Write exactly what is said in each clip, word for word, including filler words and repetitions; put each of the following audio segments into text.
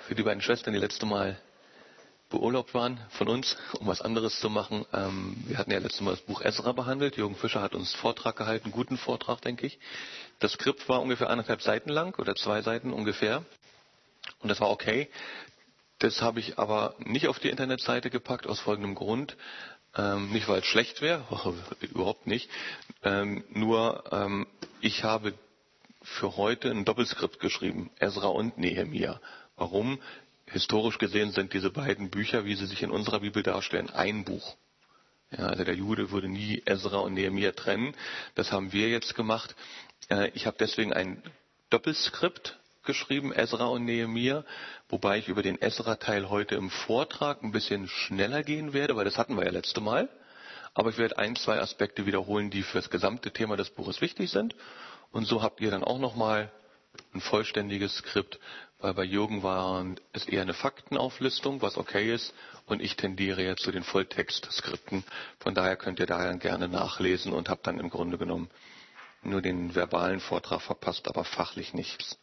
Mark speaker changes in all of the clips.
Speaker 1: für die beiden Schwestern, die letzte Mal beurlaubt waren von uns, um was anderes zu machen. Ähm, wir hatten ja letztes Mal das Buch Esra behandelt. Jürgen Fischer hat uns einen Vortrag gehalten, einen guten Vortrag, denke ich. Das Skript war ungefähr anderthalb Seiten lang oder zwei Seiten ungefähr. Und das war okay. Das habe ich aber nicht auf die Internetseite gepackt, aus folgendem Grund. Ähm, nicht, weil es schlecht wäre, überhaupt nicht. Ähm, nur, ähm, ich habe für heute ein Doppelskript geschrieben, Esra und Nehemia. Warum? Historisch gesehen sind diese beiden Bücher, wie sie sich in unserer Bibel darstellen, ein Buch. Ja, also der Jude würde nie Esra und Nehemia trennen. Das haben wir jetzt gemacht. Äh, ich habe deswegen ein Doppelskript geschrieben, Esra und Nehemia, wobei ich über den Esra-Teil heute im Vortrag ein bisschen schneller gehen werde, weil das hatten wir ja letzte Mal. Aber ich werde ein, zwei Aspekte wiederholen, die für das gesamte Thema des Buches wichtig sind. Und so habt ihr dann auch nochmal ein vollständiges Skript, weil bei Jürgen war es eher eine Faktenauflistung, was okay ist, und ich tendiere ja zu den Volltextskripten. Von daher könnt ihr daher gerne nachlesen und habt dann im Grunde genommen nur den verbalen Vortrag verpasst, aber fachlich nichts.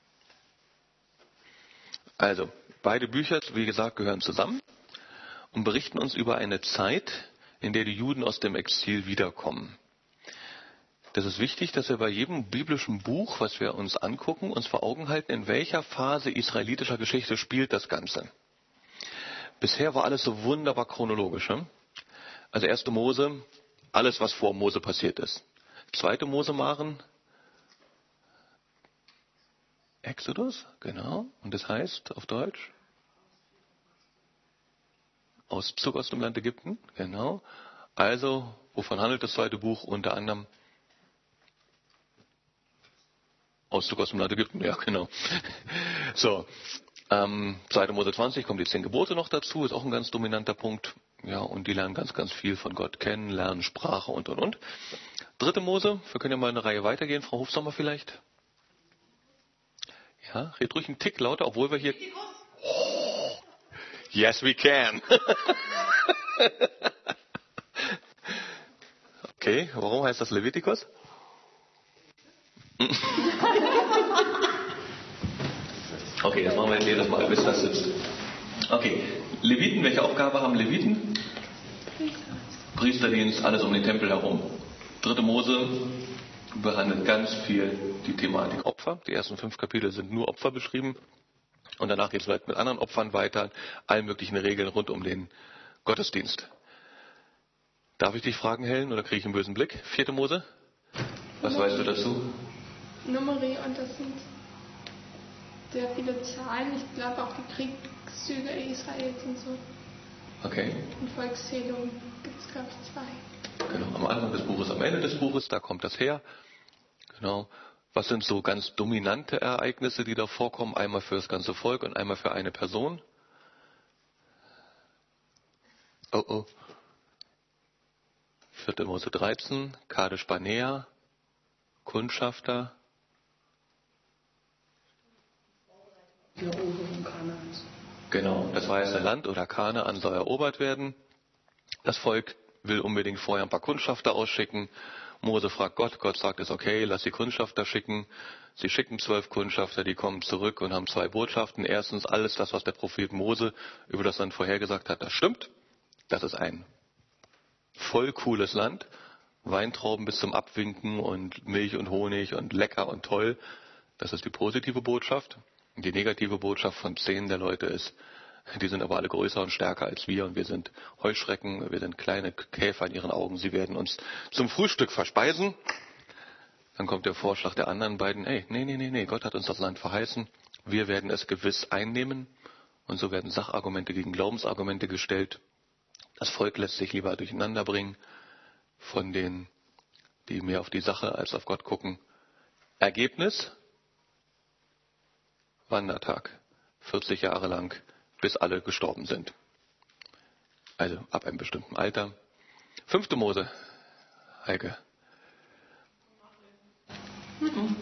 Speaker 1: Also, beide Bücher, wie gesagt, gehören zusammen und berichten uns über eine Zeit, in der die Juden aus dem Exil wiederkommen. Das ist wichtig, dass wir bei jedem biblischen Buch, was wir uns angucken, uns vor Augen halten, in welcher Phase israelitischer Geschichte spielt das Ganze. Bisher war alles so wunderbar chronologisch. Ne? Also erste Mose, alles, was vor Mose passiert ist. Zweite Mose Maren, Exodus, genau. Und das heißt auf Deutsch? Auszug aus dem Land Ägypten, genau. Also, wovon handelt das zweite Buch? Unter anderem Auszug aus dem Land Ägypten, ja, genau. So, ähm, zweite Mose zwanzig kommen die zehn Gebote noch dazu, ist auch ein ganz dominanter Punkt. Ja, und die lernen ganz, ganz viel von Gott kennen, lernen Sprache und, und, und. Dritte Mose, wir können ja mal eine Reihe weitergehen, Frau Hofsommer vielleicht. Ja, red ruhig einen Tick lauter, obwohl wir hier... Oh, yes, we can. Okay, warum heißt das Levitikus? Okay, das machen wir jetzt jedes Mal, bis das sitzt. Okay, Leviten, welche Aufgabe haben Leviten? Priesterdienst, alles um den Tempel herum. Dritte Mose behandelt ganz viel die Thematik Opfer. Die ersten fünf Kapitel sind nur Opfer beschrieben. Und danach geht es mit anderen Opfern weiter, allen möglichen Regeln rund um den Gottesdienst. Darf ich dich fragen, Helen, oder kriege ich einen bösen Blick? Vierte Mose? Was weißt du dazu?
Speaker 2: Numeri, und das sind sehr viele Zahlen. Ich glaube auch die Kriegszüge Israels und so.
Speaker 1: Okay.
Speaker 2: Und Volkszählung gibt es, glaube ich, zwei.
Speaker 1: Genau, am Anfang des Buches, am Ende des Buches, da kommt das her. Genau. Was sind so ganz dominante Ereignisse, die da vorkommen? Einmal für das ganze Volk und einmal für eine Person. Oh oh. vierte Mose dreizehn, Kadesh Barnea, Kundschafter.
Speaker 3: Die Eroberung Kanaans.
Speaker 1: Genau, das weiße Land oder Kanaan soll erobert werden. Das Volk will unbedingt vorher ein paar Kundschafter ausschicken. Mose fragt Gott, Gott sagt, es okay, lass die Kundschafter schicken. Sie schicken zwölf Kundschafter, die kommen zurück und haben zwei Botschaften. Erstens, alles das, was der Prophet Mose über das Land vorhergesagt hat, das stimmt. Das ist ein voll cooles Land. Weintrauben bis zum Abwinken und Milch und Honig und lecker und toll. Das ist die positive Botschaft. Und die negative Botschaft von zehn der Leute ist, die sind aber alle größer und stärker als wir und wir sind Heuschrecken, wir sind kleine Käfer in ihren Augen, sie werden uns zum Frühstück verspeisen. Dann kommt der Vorschlag der anderen beiden, ey, nee, nee, nee, nee, Gott hat uns das Land verheißen, wir werden es gewiss einnehmen. Und so werden Sachargumente gegen Glaubensargumente gestellt. Das Volk lässt sich lieber durcheinander bringen von denen, die mehr auf die Sache als auf Gott gucken. Ergebnis? Wandertag. vierzig Jahre lang, bis alle gestorben sind. Also ab einem bestimmten Alter. Fünfte Mose. Heike.
Speaker 3: Mhm.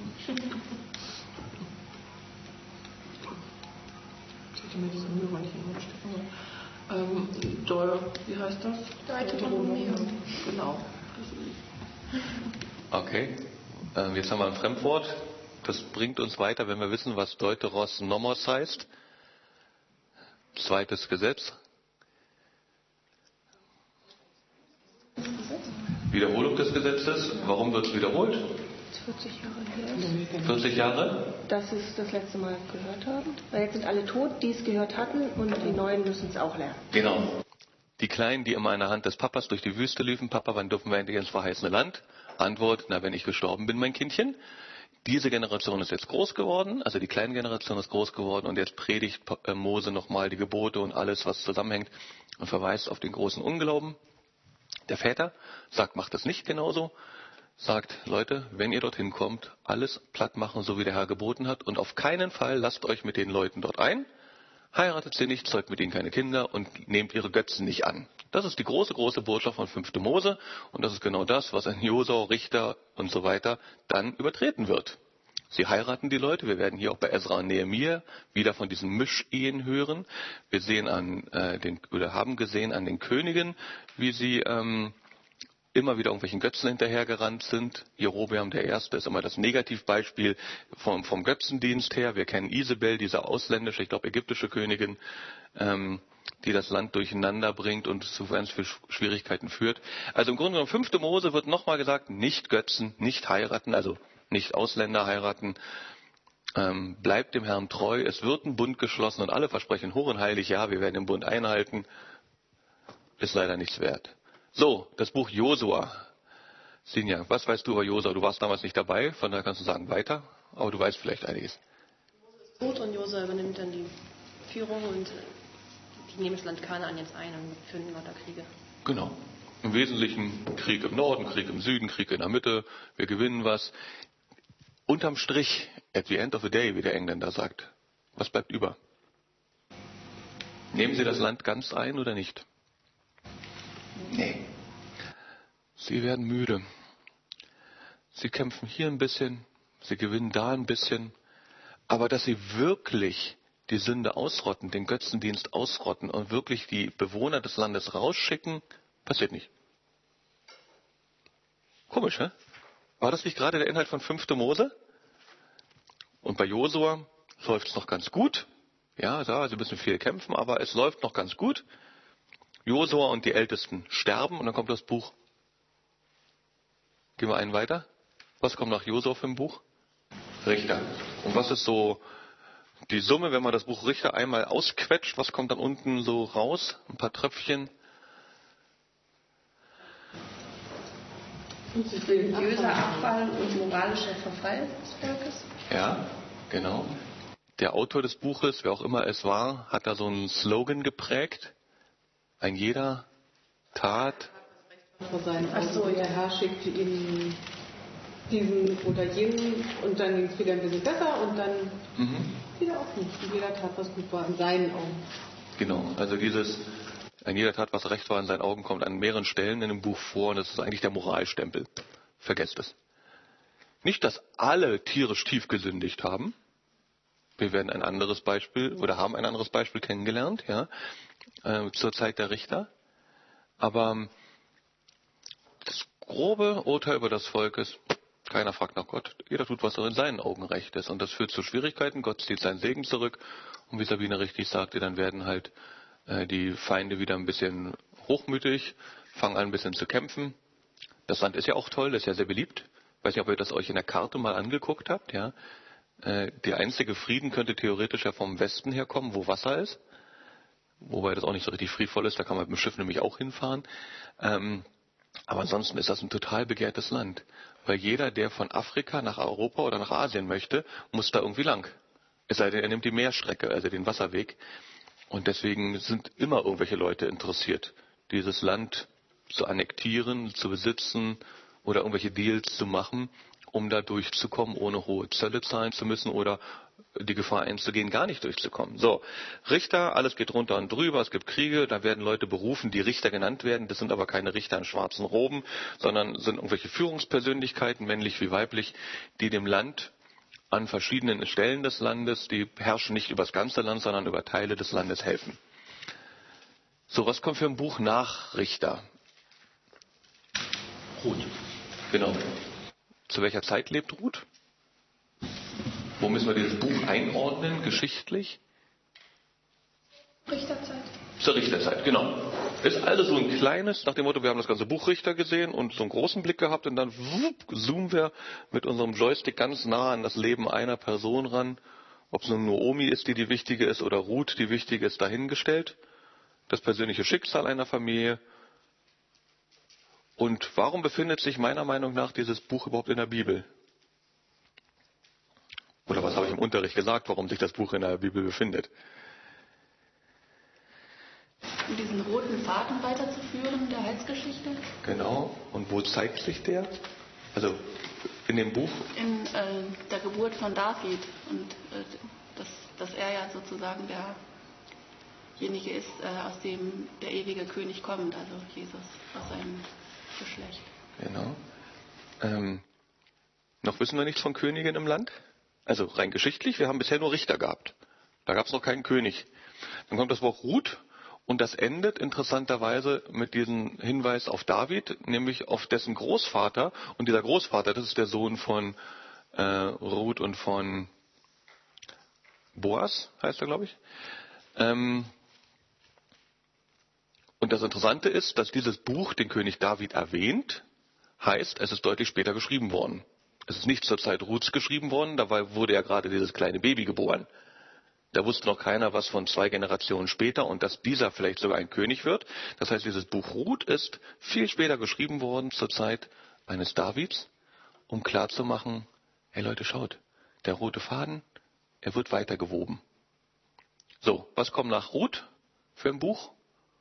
Speaker 3: Ich hätte mir diese Mühe nicht in den Stecken. Ähm, Deu, wie heißt das?
Speaker 2: Deuteronomium.
Speaker 3: Genau.
Speaker 1: Okay. Ähm, jetzt haben wir ein Fremdwort. Das bringt uns weiter, wenn wir wissen, was Deuteros Nomos heißt. Zweites Gesetz. Wiederholung des Gesetzes. Warum wird es wiederholt?
Speaker 2: vierzig Jahre her.
Speaker 1: vierzig Jahre?
Speaker 4: Dass sie es das letzte Mal gehört haben. Weil jetzt sind alle tot, die es gehört hatten, und die Neuen müssen es auch lernen.
Speaker 1: Genau. Die Kleinen, die immer in der Hand des Papas durch die Wüste liefen. Papa, wann dürfen wir endlich ins verheißene Land? Antwort, na, wenn ich gestorben bin, mein Kindchen. Diese Generation ist jetzt groß geworden, also die kleine Generation ist groß geworden, und jetzt predigt Mose nochmal die Gebote und alles, was zusammenhängt, und verweist auf den großen Unglauben. Der Väter sagt, macht das nicht genauso. Sagt, Leute, wenn ihr dorthin kommt, alles platt machen, so wie der Herr geboten hat, und auf keinen Fall lasst euch mit den Leuten dort ein, heiratet sie nicht, zeugt mit ihnen keine Kinder und nehmt ihre Götzen nicht an. Das ist die große, große Botschaft von fünfte Mose, und das ist genau das, was in Josua, Richter und so weiter dann übertreten wird. Sie heiraten die Leute. Wir werden hier auch bei Esra und Nehemia wieder von diesen Mischehen hören. Wir sehen an äh, den, oder haben gesehen an den Königen, wie sie ähm, immer wieder irgendwelchen Götzen hinterhergerannt sind. Jerobeam der Erste ist immer das Negativbeispiel vom, vom Götzendienst her. Wir kennen Isabel, diese ausländische, ich glaube ägyptische Königin, ähm, die das Land durcheinander bringt und zu ganz viel Schwierigkeiten führt. Also im Grunde genommen, fünfte Mose wird nochmal gesagt, nicht Götzen, nicht heiraten, also nicht Ausländer heiraten, ähm, bleibt dem Herrn treu, es wird ein Bund geschlossen und alle versprechen hoch und heilig, ja, wir werden den Bund einhalten, ist leider nichts wert. So, das Buch Josua. Sinja, was weißt du über Josua? Du warst damals nicht dabei, von daher kannst du sagen weiter, aber du weißt vielleicht einiges.
Speaker 5: Tot und Josua übernimmt dann die Führung und die nehmen das Land Kanaan jetzt ein und führen lauter Kriege.
Speaker 1: Genau. Im Wesentlichen Krieg im Norden, Krieg im Süden, Krieg in der Mitte, wir gewinnen was. Unterm Strich, at the end of the day, wie der Engländer sagt, was bleibt über? Nehmen Sie das Land ganz ein oder nicht? Nee. Sie werden müde. Sie kämpfen hier ein bisschen, sie gewinnen da ein bisschen, aber dass sie wirklich die Sünde ausrotten, den Götzendienst ausrotten und wirklich die Bewohner des Landes rausschicken, passiert nicht. Komisch, hä? War das nicht gerade der Inhalt von fünfte Mose? Und bei Josua läuft es noch ganz gut. Ja, da, sie müssen viel kämpfen, aber es läuft noch ganz gut. Josua und die Ältesten sterben und dann kommt das Buch. Gehen wir einen weiter. Was kommt nach Josua für ein Buch? Richter. Und was ist so die Summe, wenn man das Buch Richter einmal ausquetscht? Was kommt dann unten so raus? Ein paar Tröpfchen.
Speaker 5: Religiöser Abfall und moralischer Verfall des Volkes.
Speaker 1: Ja, genau. Der Autor des Buches, wer auch immer es war, hat da so einen Slogan geprägt. Ein jeder Tat.
Speaker 3: Sein. Also der Herr schickt ihnen diesen oder jenen und dann ging es wieder ein bisschen besser und dann mhm. wieder auch nicht. Und jeder tat, was gut war in seinen Augen.
Speaker 1: Genau, also dieses ein jeder tat, was recht war in seinen Augen, kommt an mehreren Stellen in dem Buch vor und das ist eigentlich der Moralstempel. Vergesst es. Nicht, dass alle tierisch tief gesündigt haben. Wir werden ein anderes Beispiel oder haben ein anderes Beispiel kennengelernt, ja, äh, zur Zeit der Richter. Aber das grobe Urteil über das Volk ist, keiner fragt nach Gott. Jeder tut, was auch in seinen Augen recht ist. Und das führt zu Schwierigkeiten. Gott zieht seinen Segen zurück. Und wie Sabine richtig sagte, dann werden halt äh, die Feinde wieder ein bisschen hochmütig, fangen an ein bisschen zu kämpfen. Das Land ist ja auch toll, das ist ja sehr beliebt. Ich weiß nicht, ob ihr das euch in der Karte mal angeguckt habt. Ja, äh, der einzige Frieden könnte theoretisch ja vom Westen herkommen, wo Wasser ist. Wobei das auch nicht so richtig friedvoll ist. Da kann man mit dem Schiff nämlich auch hinfahren. Ähm, Aber ansonsten ist das ein total begehrtes Land. Weil jeder, der von Afrika nach Europa oder nach Asien möchte, muss da irgendwie lang. Es sei denn, er nimmt die Meerstrecke, also den Wasserweg. Und deswegen sind immer irgendwelche Leute interessiert, dieses Land zu annektieren, zu besitzen oder irgendwelche Deals zu machen, um da durchzukommen, ohne hohe Zölle zahlen zu müssen oder die Gefahr einzugehen, gar nicht durchzukommen. So, Richter, alles geht runter und drüber, es gibt Kriege, da werden Leute berufen, die Richter genannt werden. Das sind aber keine Richter in schwarzen Roben, sondern sind irgendwelche Führungspersönlichkeiten, männlich wie weiblich, die dem Land an verschiedenen Stellen des Landes, die herrschen nicht über das ganze Land, sondern über Teile des Landes helfen. So, was kommt für ein Buch nach Richter? Ruth. Genau. Zu welcher Zeit lebt Ruth? Wo müssen wir dieses Buch einordnen, geschichtlich?
Speaker 2: Richterzeit.
Speaker 1: Zur Richterzeit, genau. Ist also so ein kleines, nach dem Motto, wir haben das ganze Buch Richter gesehen und so einen großen Blick gehabt und dann wupp, zoomen wir mit unserem Joystick ganz nah an das Leben einer Person ran. Ob es nun Naomi ist, die die wichtige ist, oder Ruth, die wichtige ist, dahingestellt. Das persönliche Schicksal einer Familie. Und warum befindet sich meiner Meinung nach dieses Buch überhaupt in der Bibel? Oder was habe ich im Unterricht gesagt, warum sich das Buch in der Bibel befindet?
Speaker 6: Um diesen roten Faden weiterzuführen der Heilsgeschichte?
Speaker 1: Genau. Und wo zeigt sich der? Also in dem Buch?
Speaker 6: In äh, der Geburt von David. Und äh, dass, dass er ja sozusagen derjenige ist, äh, aus dem der ewige König kommt, also Jesus, aus seinem Geschlecht.
Speaker 1: Genau. Ähm, noch wissen wir nichts von Königen im Land? Also rein geschichtlich, wir haben bisher nur Richter gehabt. Da gab es noch keinen König. Dann kommt das Wort Ruth. Und das endet interessanterweise mit diesem Hinweis auf David, nämlich auf dessen Großvater. Und dieser Großvater, das ist der Sohn von äh, Ruth und von Boas, heißt er, glaube ich. Ähm, und das Interessante ist, dass dieses Buch den König David erwähnt, heißt, es ist deutlich später geschrieben worden. Es ist nicht zur Zeit Ruths geschrieben worden, dabei wurde ja gerade dieses kleine Baby geboren. Da wusste noch keiner was von zwei Generationen später und dass dieser vielleicht sogar ein König wird. Das heißt, dieses Buch Ruth ist viel später geschrieben worden, zur Zeit eines Davids, um klarzumachen, hey Leute, schaut, der rote Faden, er wird weiter gewoben. So, was kommt nach Ruth für ein Buch?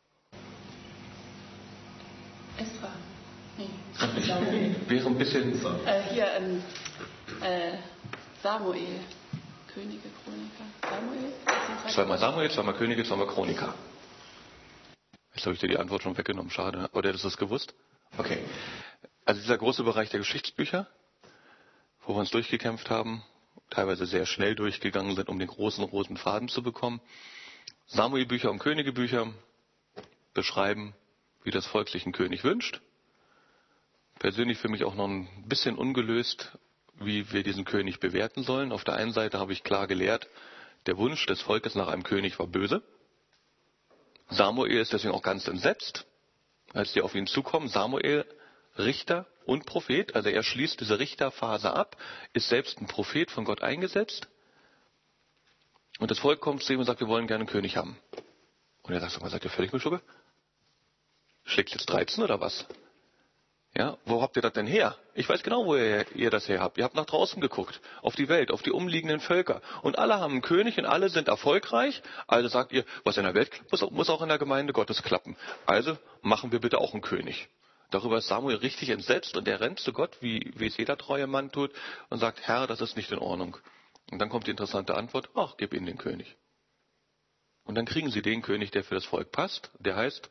Speaker 6: Esra.
Speaker 1: Nee. Wäre ein bisschen...
Speaker 6: Äh, hier, ähm, äh, Samuel. Könige, Chroniker. Samuel?
Speaker 1: Zweimal Samuel, zweimal Könige, zweimal Chroniker. Jetzt habe ich dir die Antwort schon weggenommen, schade. Oder hättest du das gewusst? Okay. Also dieser große Bereich der Geschichtsbücher, wo wir uns durchgekämpft haben, teilweise sehr schnell durchgegangen sind, um den großen roten Faden zu bekommen. Samuel-Bücher und Königebücher beschreiben, wie das Volk sich einen König wünscht. Persönlich für mich auch noch ein bisschen ungelöst, wie wir diesen König bewerten sollen. Auf der einen Seite habe ich klar gelehrt, der Wunsch des Volkes nach einem König war böse. Samuel ist deswegen auch ganz entsetzt, als die auf ihn zukommen. Samuel, Richter und Prophet, also er schließt diese Richterphase ab, ist selbst ein Prophet von Gott eingesetzt. Und das Volk kommt zu ihm und sagt, wir wollen gerne einen König haben. Und er sagt, sag mal, seid ihr völlig bescheuert? Schlägt jetzt dreizehn oder was? Ja, wo habt ihr das denn her? Ich weiß genau, wo ihr, ihr das her habt. Ihr habt nach draußen geguckt, auf die Welt, auf die umliegenden Völker. Und alle haben einen König und alle sind erfolgreich. Also sagt ihr, was in der Welt klappt, muss, muss auch in der Gemeinde Gottes klappen. Also machen wir bitte auch einen König. Darüber ist Samuel richtig entsetzt und er rennt zu Gott, wie, wie es jeder treue Mann tut, und sagt, Herr, das ist nicht in Ordnung. Und dann kommt die interessante Antwort, ach, gib ihnen den König. Und dann kriegen sie den König, der für das Volk passt, der heißt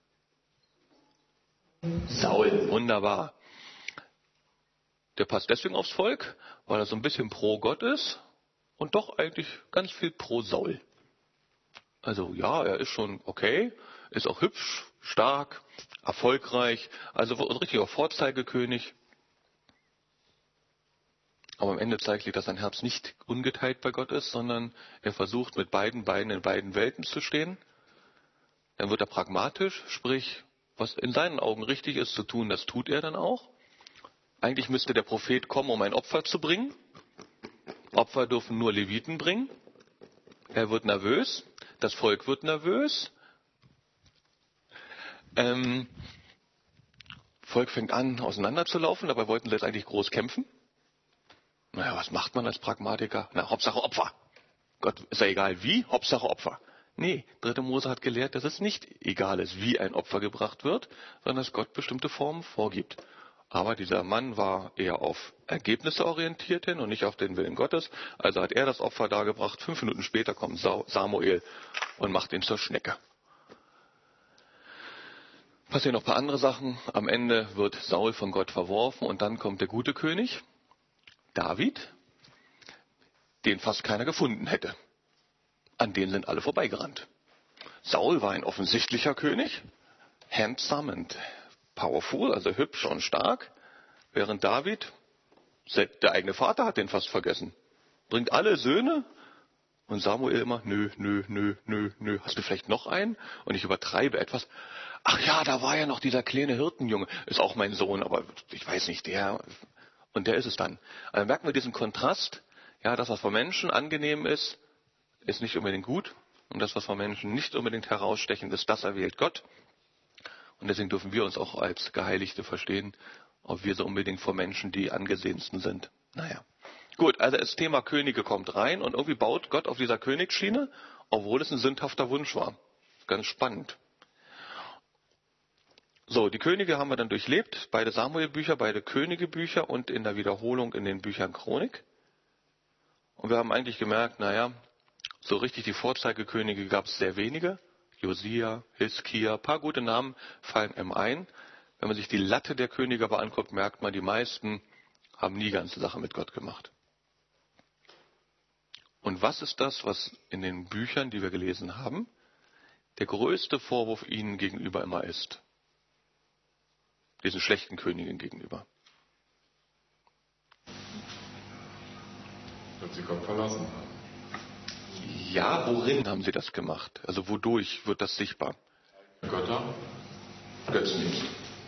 Speaker 1: Saul. Wunderbar. Der passt deswegen aufs Volk, weil er so ein bisschen pro Gott ist und doch eigentlich ganz viel pro Saul. Also ja, er ist schon okay, ist auch hübsch, stark, erfolgreich, also ein richtiger Vorzeigekönig. Aber am Ende zeigt sich, dass sein Herz nicht ungeteilt bei Gott ist, sondern er versucht mit beiden Beinen in beiden Welten zu stehen. Dann wird er pragmatisch, sprich, was in seinen Augen richtig ist zu tun, das tut er dann auch. Eigentlich müsste der Prophet kommen, um ein Opfer zu bringen. Opfer dürfen nur Leviten bringen. Er wird nervös, das Volk wird nervös. Ähm, Volk fängt an, auseinanderzulaufen, dabei wollten sie jetzt eigentlich groß kämpfen. Naja, was macht man als Pragmatiker? Na, Hauptsache Opfer. Gott, ist ja egal wie, Hauptsache Opfer. Nee, dritte Mose hat gelehrt, dass es nicht egal ist, wie ein Opfer gebracht wird, sondern dass Gott bestimmte Formen vorgibt. Aber dieser Mann war eher auf Ergebnisse orientiert hin und nicht auf den Willen Gottes. Also hat er das Opfer dargebracht. Fünf Minuten später kommt Samuel und macht ihn zur Schnecke. Passieren noch ein paar andere Sachen. Am Ende wird Saul von Gott verworfen und dann kommt der gute König, David, den fast keiner gefunden hätte. An denen sind alle vorbeigerannt. Saul war ein offensichtlicher König, handsome and powerful, also hübsch und stark, während David, der eigene Vater hat den fast vergessen, bringt alle Söhne Und Samuel immer, nö, nö, nö, nö, nö. Hast du vielleicht noch einen? Und ich übertreibe etwas. Ach ja, da war ja noch dieser kleine Hirtenjunge. Ist auch mein Sohn, aber ich weiß nicht, der. Und der ist es dann. Also merken wir diesen Kontrast. Ja, das, was von Menschen angenehm ist, ist nicht unbedingt gut. Und das, was von Menschen nicht unbedingt herausstechend ist, das erwählt Gott. Und deswegen dürfen wir uns auch als Geheiligte verstehen, ob wir so unbedingt vor Menschen die angesehensten sind. Naja. Gut, also das Thema Könige kommt rein und irgendwie baut Gott auf dieser Königsschiene, obwohl es ein sündhafter Wunsch war. Ganz spannend. So, die Könige haben wir dann durchlebt, beide Samuel-Bücher, beide Könige-Bücher und in der Wiederholung in den Büchern Chronik. Und wir haben eigentlich gemerkt, naja, so richtig die Vorzeigekönige gab es sehr wenige. Josia, Hiskia, ein paar gute Namen fallen einem ein. Wenn man sich die Latte der Könige aber anguckt, merkt man, die meisten haben nie ganze Sache mit Gott gemacht. Und was ist das, was in den Büchern, die wir gelesen haben, der größte Vorwurf ihnen gegenüber immer ist? Diesen schlechten Königen gegenüber.
Speaker 7: Dass sie Gott verlassen haben.
Speaker 1: Ja, worin haben sie das gemacht? Also wodurch wird das sichtbar?
Speaker 7: Götter?
Speaker 1: Götzendienst.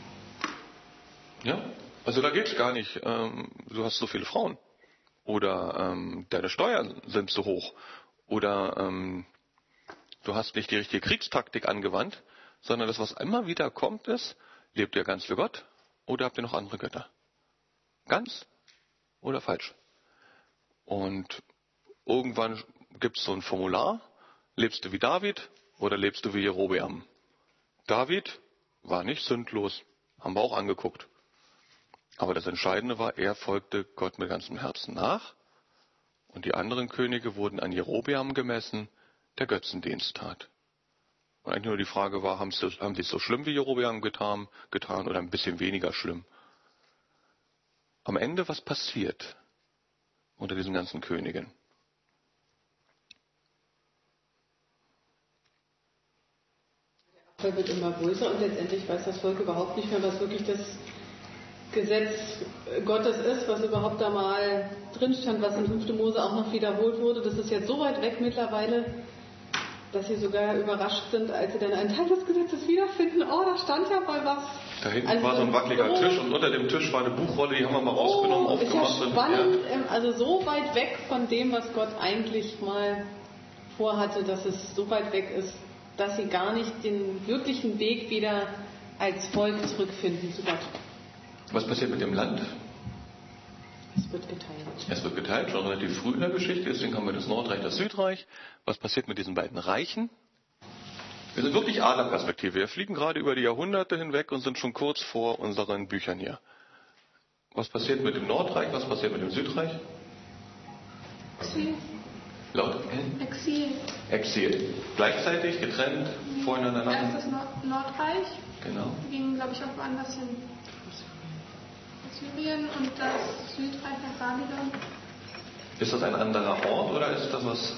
Speaker 1: Ja, also da geht es gar nicht. Ähm, du hast so viele Frauen. Oder ähm, deine Steuern sind zu hoch. Oder ähm, du hast nicht die richtige Kriegstaktik angewandt, sondern das, was immer wieder kommt, ist, lebt ihr ganz für Gott oder habt ihr noch andere Götter? Ganz oder falsch? Und irgendwann gibt es so ein Formular, lebst du wie David oder lebst du wie Jerobeam? David war nicht sündlos, haben wir auch angeguckt. Aber das Entscheidende war, er folgte Gott mit ganzem Herzen nach. Und die anderen Könige wurden an Jerobeam gemessen, der Götzendienst tat. Und eigentlich nur die Frage war, haben sie, haben sie es so schlimm wie Jerobeam getan, getan oder ein bisschen weniger schlimm? Am Ende, was passiert unter diesen ganzen Königen?
Speaker 3: Der Abfall wird immer größer und letztendlich weiß das Volk überhaupt nicht mehr, was wirklich das Gesetz Gottes ist, was überhaupt da mal drin stand, was in fünften Mose auch noch wiederholt wurde. Das ist jetzt so weit weg mittlerweile, dass sie sogar überrascht sind, als sie dann einen Teil des Gesetzes wiederfinden. Oh, da stand ja mal was.
Speaker 1: Da hinten
Speaker 3: also
Speaker 1: war so ein wackeliger
Speaker 3: so,
Speaker 1: Tisch und unter dem Tisch war eine Buchrolle, die haben wir mal rausgenommen,
Speaker 3: oh,
Speaker 1: aufgemacht.
Speaker 3: Ist ja spannend, ja. Also so weit weg von dem, was Gott eigentlich mal vorhatte, dass es so weit weg ist, dass sie gar nicht den wirklichen Weg wieder als Volk zurückfinden zu Gott.
Speaker 1: Was passiert mit dem Land?
Speaker 3: Es wird geteilt.
Speaker 1: Es wird geteilt, schon relativ früh in der Geschichte. Deswegen haben wir das Nordreich, das Südreich. Was passiert mit diesen beiden Reichen? Wir sind wirklich Adlerperspektive. Wir fliegen gerade über die Jahrhunderte hinweg und sind schon kurz vor unseren Büchern hier. Was passiert mit dem Nordreich? Was passiert mit dem Südreich?
Speaker 2: Exil.
Speaker 1: Laut
Speaker 2: Exil.
Speaker 1: Exil. Gleichzeitig, getrennt, voneinander.
Speaker 2: Erst das Nord- Nordreich.
Speaker 1: Genau.
Speaker 2: Die gingen, glaube ich, auch woanders hin. Syrien und das Südreich nach Babylon.
Speaker 1: Ist das ein anderer Ort oder ist das was?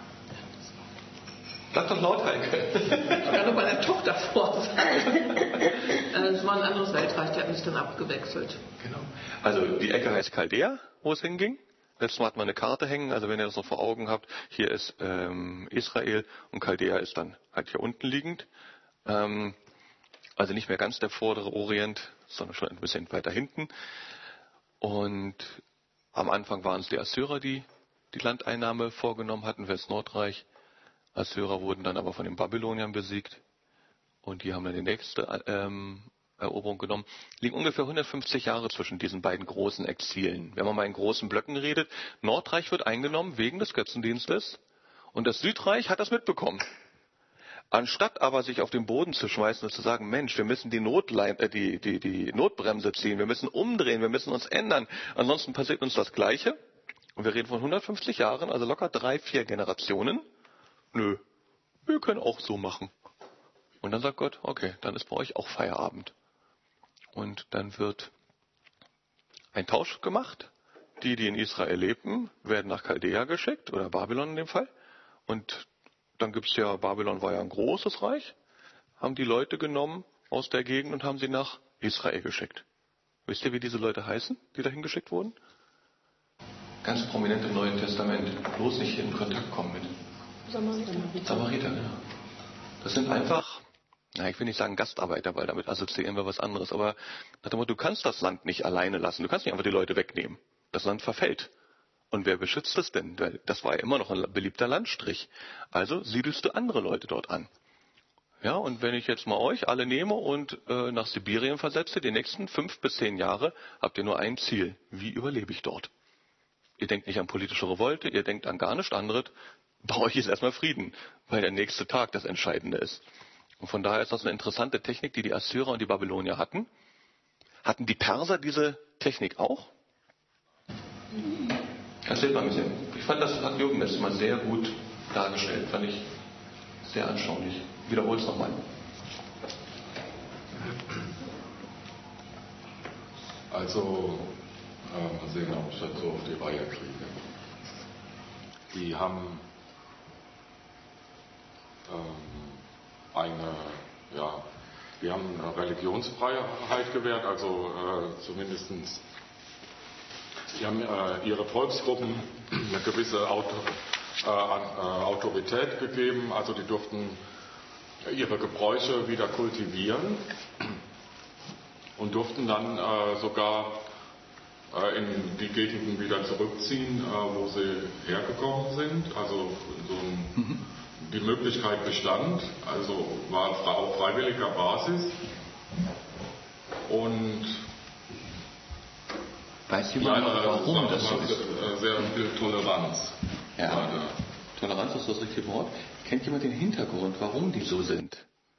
Speaker 1: Sag doch laut, Heike.
Speaker 8: Ich kann nur meiner Tochter vor sagen. Es war ein anderes Weltreich, die hatten sich dann abgewechselt.
Speaker 1: Genau. Also die Ecke heißt Chaldea, wo es hinging. Letztes Mal hat man eine Karte hängen, also wenn ihr das noch vor Augen habt, hier ist ähm, Israel und Chaldea ist dann halt hier unten liegend. Ähm, also nicht mehr ganz der vordere Orient, sondern schon ein bisschen weiter hinten. Und am Anfang waren es die Assyrer, die die Landeinnahme vorgenommen hatten, für das Nordreich. Assyrer wurden dann aber von den Babyloniern besiegt und die haben dann die nächste ähm, Eroberung genommen. Liegen ungefähr hundertfünfzig Jahre zwischen diesen beiden großen Exilen. Wenn man mal in großen Blöcken redet, Nordreich wird eingenommen wegen des Götzendienstes und das Südreich hat das mitbekommen. Anstatt aber sich auf den Boden zu schmeißen und zu sagen, Mensch, wir müssen die, Notlein, äh, die, die, die Notbremse ziehen, wir müssen umdrehen, wir müssen uns ändern, ansonsten passiert uns das Gleiche. Und wir reden von hundertfünfzig Jahren, also locker drei, vier Generationen. Nö, wir können auch so machen. Und dann sagt Gott, okay, dann ist bei euch auch Feierabend. Und dann wird ein Tausch gemacht. Die, die in Israel lebten, werden nach Chaldea geschickt, oder Babylon in dem Fall. Und dann gibt es ja, Babylon war ja ein großes Reich, haben die Leute genommen aus der Gegend und haben sie nach Israel geschickt. Wisst ihr, wie diese Leute heißen, die dahin geschickt wurden? Ganz prominent im Neuen Testament. Bloß nicht in Kontakt kommen mit.
Speaker 5: Samariter.
Speaker 1: Samariter, ja. Das sind einfach, na, ich will nicht sagen Gastarbeiter, weil damit assoziieren wir was anderes, aber nach dem Motto, du kannst das Land nicht alleine lassen, du kannst nicht einfach die Leute wegnehmen. Das Land verfällt. Und wer beschützt es denn? Weil das war ja immer noch ein beliebter Landstrich. Also siedelst du andere Leute dort an. Ja, und wenn ich jetzt mal euch alle nehme und äh, nach Sibirien versetze, die nächsten fünf bis zehn Jahre, habt ihr nur ein Ziel. Wie überlebe ich dort? Ihr denkt nicht an politische Revolte, ihr denkt an gar nichts anderes. Bei euch ist erstmal Frieden, weil der nächste Tag das Entscheidende ist. Und von daher ist das eine interessante Technik, die die Assyrer und die Babylonier hatten. Hatten die Perser diese Technik auch? Erzählt mal ein bisschen. Ich fand, das hat Jürgen letztes Mal sehr gut dargestellt. Fand ich sehr anschaulich. Wiederhol es nochmal.
Speaker 7: Also, äh, mal sehen, ob ich das so auf die Reihe kriege. Die haben ähm, eine, ja, die haben eine Religionsfreiheit gewährt, also äh, zumindest die haben äh, ihre Volksgruppen eine gewisse Auto, äh, äh, Autorität gegeben, also die durften ihre Gebräuche wieder kultivieren und durften dann äh, sogar äh, in die Gegenden wieder zurückziehen, äh, wo sie hergekommen sind. Also so ein, mhm. die Möglichkeit bestand, also war auf freiwilliger Basis. Und
Speaker 1: weiß jemand,
Speaker 7: ja,
Speaker 1: warum das so ist?
Speaker 7: Sehr viel Toleranz.
Speaker 1: Ja. Toleranz ist das richtige Wort. Kennt jemand den Hintergrund, warum die so sind?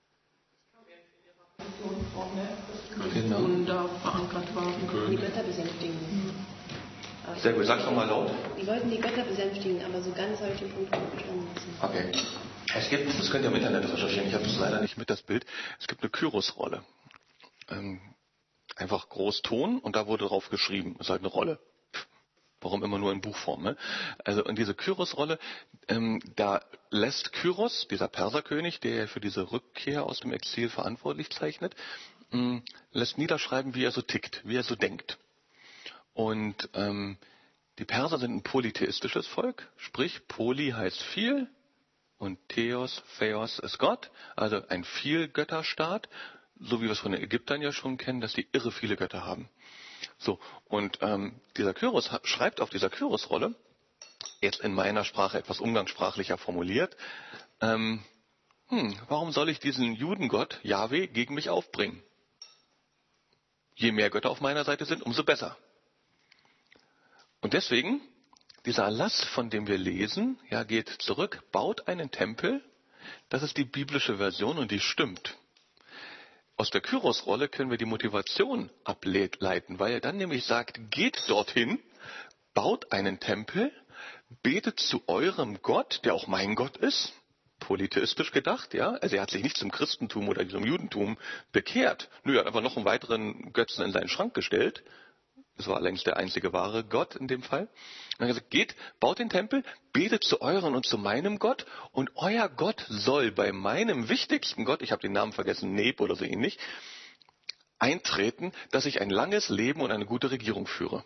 Speaker 8: Genau. Wunder verankert waren.
Speaker 5: Die Götter besänftigen.
Speaker 1: Mhm. Sehr gut, sag's doch mal laut.
Speaker 5: Die wollten die Götter besänftigen, aber so ganz habe ich den Punkt nicht verstanden.
Speaker 1: Okay. Es gibt, das könnt ihr im Internet recherchieren, ich habe es leider nicht mit, das Bild. Es gibt eine Kyros-Rolle. Ähm, einfach Großton und da wurde drauf geschrieben. Ist halt eine Rolle. Warum immer nur in Buchform? Ne? Also in diese Kyros-Rolle, ähm, da lässt Kyros, dieser Perserkönig, der für diese Rückkehr aus dem Exil verantwortlich zeichnet, ähm, lässt niederschreiben, wie er so tickt, wie er so denkt. Und ähm, die Perser sind ein polytheistisches Volk, sprich Poly heißt viel und Theos, Theos ist Gott, also ein Vielgötterstaat, so wie wir es von den Ägyptern ja schon kennen, dass die irre viele Götter haben. So, und ähm, dieser Kyros schreibt auf dieser Kyros-Rolle, jetzt in meiner Sprache etwas umgangssprachlicher formuliert, ähm, hm, warum soll ich diesen Judengott, Jahwe, gegen mich aufbringen? Je mehr Götter auf meiner Seite sind, umso besser. Und deswegen, dieser Erlass, von dem wir lesen, ja, geht zurück, baut einen Tempel, das ist die biblische Version und die stimmt. Aus der Kyros-Rolle können wir die Motivation ableiten, weil er dann nämlich sagt, geht dorthin, baut einen Tempel, betet zu eurem Gott, der auch mein Gott ist, polytheistisch gedacht, ja, also er hat sich nicht zum Christentum oder zum Judentum bekehrt, nö, er hat einfach noch einen weiteren Götzen in seinen Schrank gestellt. Das war allerdings der einzige wahre Gott in dem Fall. Und er hat gesagt, geht, baut den Tempel, betet zu euren und zu meinem Gott und euer Gott soll bei meinem wichtigsten Gott, ich habe den Namen vergessen, Neb oder so ähnlich, eintreten, dass ich ein langes Leben und eine gute Regierung führe.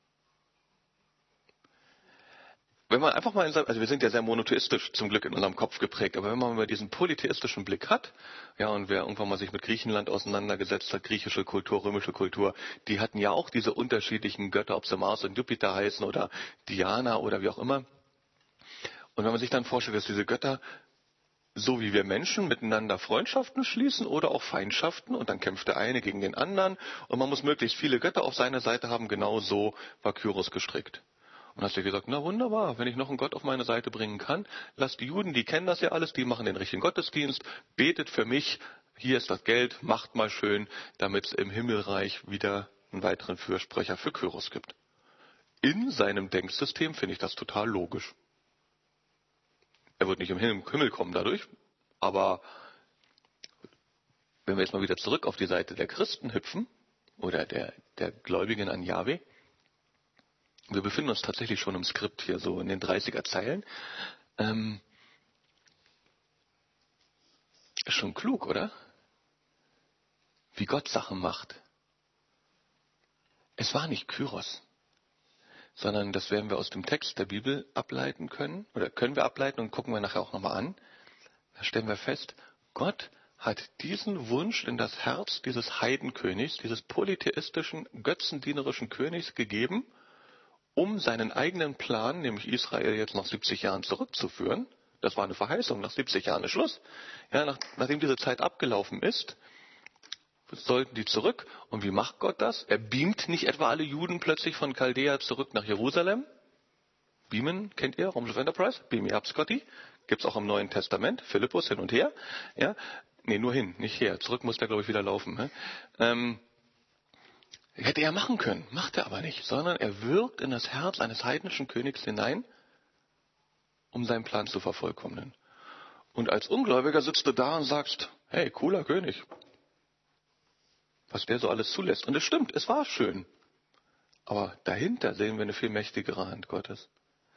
Speaker 1: Wenn man einfach mal, in seinem, also wir sind ja sehr monotheistisch zum Glück in unserem Kopf geprägt, aber wenn man mal diesen polytheistischen Blick hat, ja, und wer irgendwann mal sich mit Griechenland auseinandergesetzt hat, griechische Kultur, römische Kultur, die hatten ja auch diese unterschiedlichen Götter, ob sie Mars und Jupiter heißen oder Diana oder wie auch immer. Und wenn man sich dann vorstellt, dass diese Götter, so wie wir Menschen, miteinander Freundschaften schließen oder auch Feindschaften und dann kämpft der eine gegen den anderen und man muss möglichst viele Götter auf seiner Seite haben, genau so war Kyros gestrickt. Und hast du gesagt, na wunderbar, wenn ich noch einen Gott auf meine Seite bringen kann, lasst die Juden, die kennen das ja alles, die machen den richtigen Gottesdienst, betet für mich, hier ist das Geld, macht mal schön, damit es im Himmelreich wieder einen weiteren Fürsprecher für Kyros gibt. In seinem Denksystem finde ich das total logisch. Er wird nicht im Himmel kommen dadurch, aber wenn wir jetzt mal wieder zurück auf die Seite der Christen hüpfen, oder der, der Gläubigen an Jahwe, wir befinden uns tatsächlich schon im Skript hier, so in den dreißiger Zeilen. Ähm, ist schon klug, oder? Wie Gott Sachen macht. Es war nicht Kyros, sondern das werden wir aus dem Text der Bibel ableiten können, oder können wir ableiten und gucken wir nachher auch nochmal an. Da stellen wir fest, Gott hat diesen Wunsch in das Herz dieses Heidenkönigs, dieses polytheistischen, götzendienerischen Königs gegeben, um seinen eigenen Plan, nämlich Israel jetzt nach siebzig Jahren zurückzuführen. Das war eine Verheißung, nach siebzig Jahren ist Schluss. Ja, nach, nachdem diese Zeit abgelaufen ist, sollten die zurück. Und wie macht Gott das? Er beamt nicht etwa alle Juden plötzlich von Chaldea zurück nach Jerusalem. Beamen, kennt ihr? Raumschiff Enterprise? Beam me up, Scotty. Gibt's auch im Neuen Testament. Philippus hin und her. Ja, nee, nur hin, nicht her. Zurück muss der, glaube ich, wieder laufen. Ne? Ähm, hätte er machen können, macht er aber nicht. Sondern er wirkt in das Herz eines heidnischen Königs hinein, um seinen Plan zu vervollkommnen. Und als Ungläubiger sitzt du da und sagst, hey, cooler König. Was der so alles zulässt. Und es stimmt, es war schön. Aber dahinter sehen wir eine viel mächtigere Hand Gottes.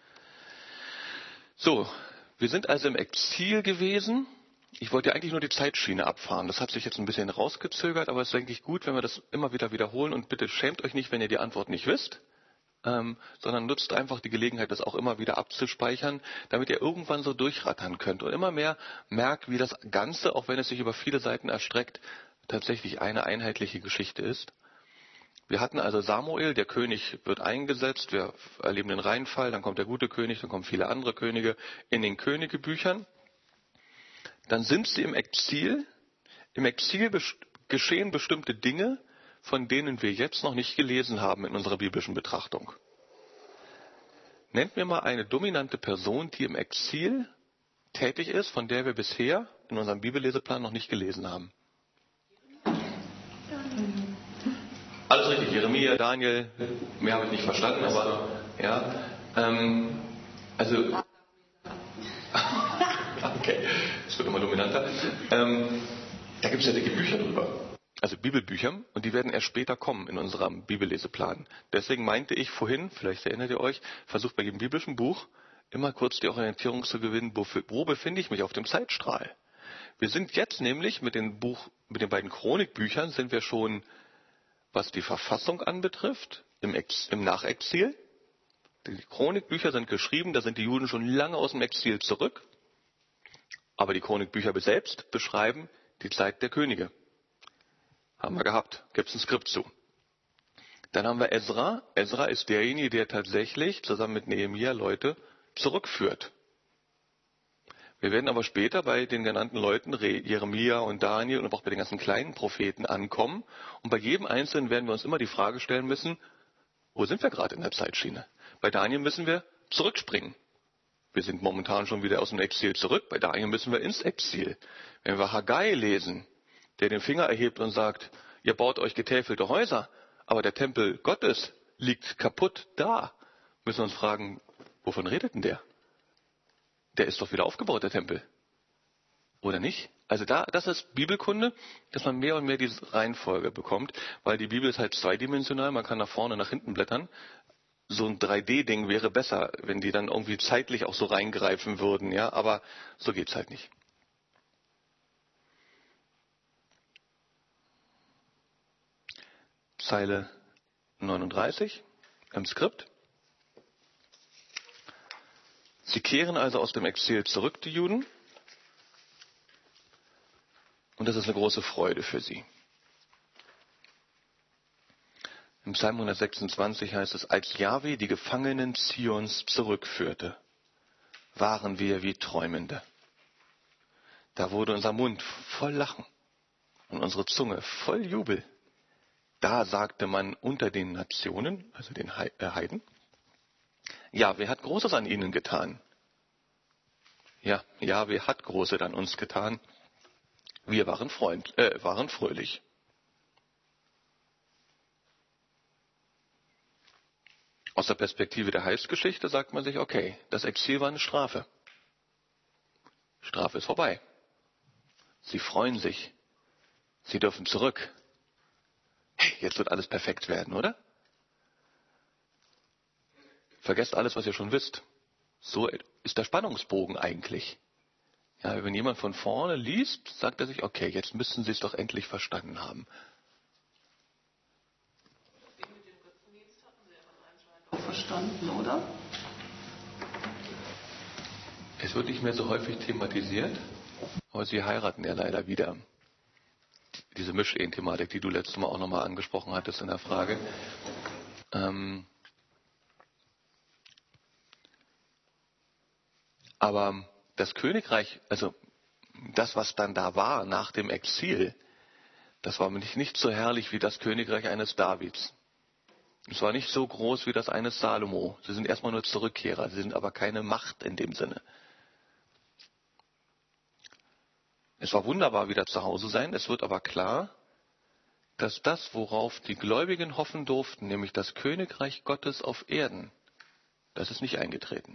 Speaker 1: So, wir sind also im Exil gewesen. Ich wollte ja eigentlich nur die Zeitschiene abfahren. Das hat sich jetzt ein bisschen rausgezögert, aber es ist eigentlich gut, wenn wir das immer wieder wiederholen. Und bitte schämt euch nicht, wenn ihr die Antwort nicht wisst, ähm, sondern nutzt einfach die Gelegenheit, das auch immer wieder abzuspeichern, damit ihr irgendwann so durchrattern könnt und immer mehr merkt, wie das Ganze, auch wenn es sich über viele Seiten erstreckt, tatsächlich eine einheitliche Geschichte ist. Wir hatten also Samuel, der König wird eingesetzt, wir erleben den Reinfall, dann kommt der gute König, dann kommen viele andere Könige in den Königebüchern. Dann sind sie im Exil. Im Exil geschehen bestimmte Dinge, von denen wir jetzt noch nicht gelesen haben in unserer biblischen Betrachtung. Nennt mir mal eine dominante Person, die im Exil tätig ist, von der wir bisher in unserem Bibelleseplan noch nicht gelesen haben. Alles richtig, Jeremia, Daniel, mehr habe ich nicht verstanden, aber ja, ähm, also, okay, es wird immer dominanter. Ähm, da gibt es ja dicke Bücher drüber, also Bibelbücher, und die werden erst später kommen in unserem Bibelleseplan. Deswegen meinte ich vorhin, vielleicht erinnert ihr euch, versucht bei jedem biblischen Buch immer kurz die Orientierung zu gewinnen, wo, wo befinde ich mich auf dem Zeitstrahl. Wir sind jetzt nämlich mit den Buch, mit den beiden Chronikbüchern sind wir schon, was die Verfassung anbetrifft, im, Ex, im Nachexil. Die Chronikbücher sind geschrieben, da sind die Juden schon lange aus dem Exil zurück. Aber die Chronikbücher selbst beschreiben die Zeit der Könige. Haben wir gehabt, gibt es ein Skript zu. Dann haben wir Ezra. Ezra ist derjenige, der tatsächlich zusammen mit Nehemia Leute zurückführt. Wir werden aber später bei den genannten Leuten, Jeremia und Daniel und auch bei den ganzen kleinen Propheten ankommen. Und bei jedem Einzelnen werden wir uns immer die Frage stellen müssen, wo sind wir gerade in der Zeitschiene? Bei Daniel müssen wir zurückspringen. Wir sind momentan schon wieder aus dem Exil zurück. Bei Daniel müssen wir ins Exil. Wenn wir Haggai lesen, der den Finger erhebt und sagt, ihr baut euch getäfelte Häuser, aber der Tempel Gottes liegt kaputt da, müssen wir uns fragen, wovon redet denn der? Der ist doch wieder aufgebaut, der Tempel. Oder nicht? Also da, das ist Bibelkunde, dass man mehr und mehr diese Reihenfolge bekommt, weil die Bibel ist halt zweidimensional, man kann nach vorne, nach hinten blättern. So ein drei D-Ding wäre besser, wenn die dann irgendwie zeitlich auch so reingreifen würden, ja, aber so geht's halt nicht. Zeile neununddreißig im Skript. Sie kehren also aus dem Exil zurück, die Juden. Und das ist eine große Freude für sie. Im Psalm hundertsechsundzwanzig heißt es, als Jahwe die Gefangenen Zions zurückführte, waren wir wie Träumende. Da wurde unser Mund voll Lachen und unsere Zunge voll Jubel. Da sagte man unter den Nationen, also den Heiden, Jahwe hat Großes an ihnen getan. Ja, Jahwe hat Großes an uns getan. Wir waren, freund, äh, waren fröhlich. Aus der Perspektive der Heilsgeschichte sagt man sich, okay, das Exil war eine Strafe. Strafe ist vorbei. Sie freuen sich. Sie dürfen zurück. Hey, jetzt wird alles perfekt werden, oder? Vergesst alles, was ihr schon wisst. So ist der Spannungsbogen eigentlich. Ja, wenn jemand von vorne liest, sagt er sich, okay, jetzt müssen Sie es doch endlich verstanden haben.
Speaker 8: verstanden, oder?
Speaker 1: Es wird nicht mehr so häufig thematisiert, aber sie heiraten ja leider wieder. Diese Mischehen-Thematik, die du letztes Mal auch nochmal angesprochen hattest in der Frage. Ähm, aber das Königreich, also das, was dann da war nach dem Exil, das war nicht, nicht so herrlich wie das Königreich eines Davids. Es war nicht so groß wie das eines Salomo. Sie sind erstmal nur Zurückkehrer, sie sind aber keine Macht in dem Sinne. Es war wunderbar, wieder zu Hause sein. Es wird aber klar, dass das, worauf die Gläubigen hoffen durften, nämlich das Königreich Gottes auf Erden, das ist nicht eingetreten.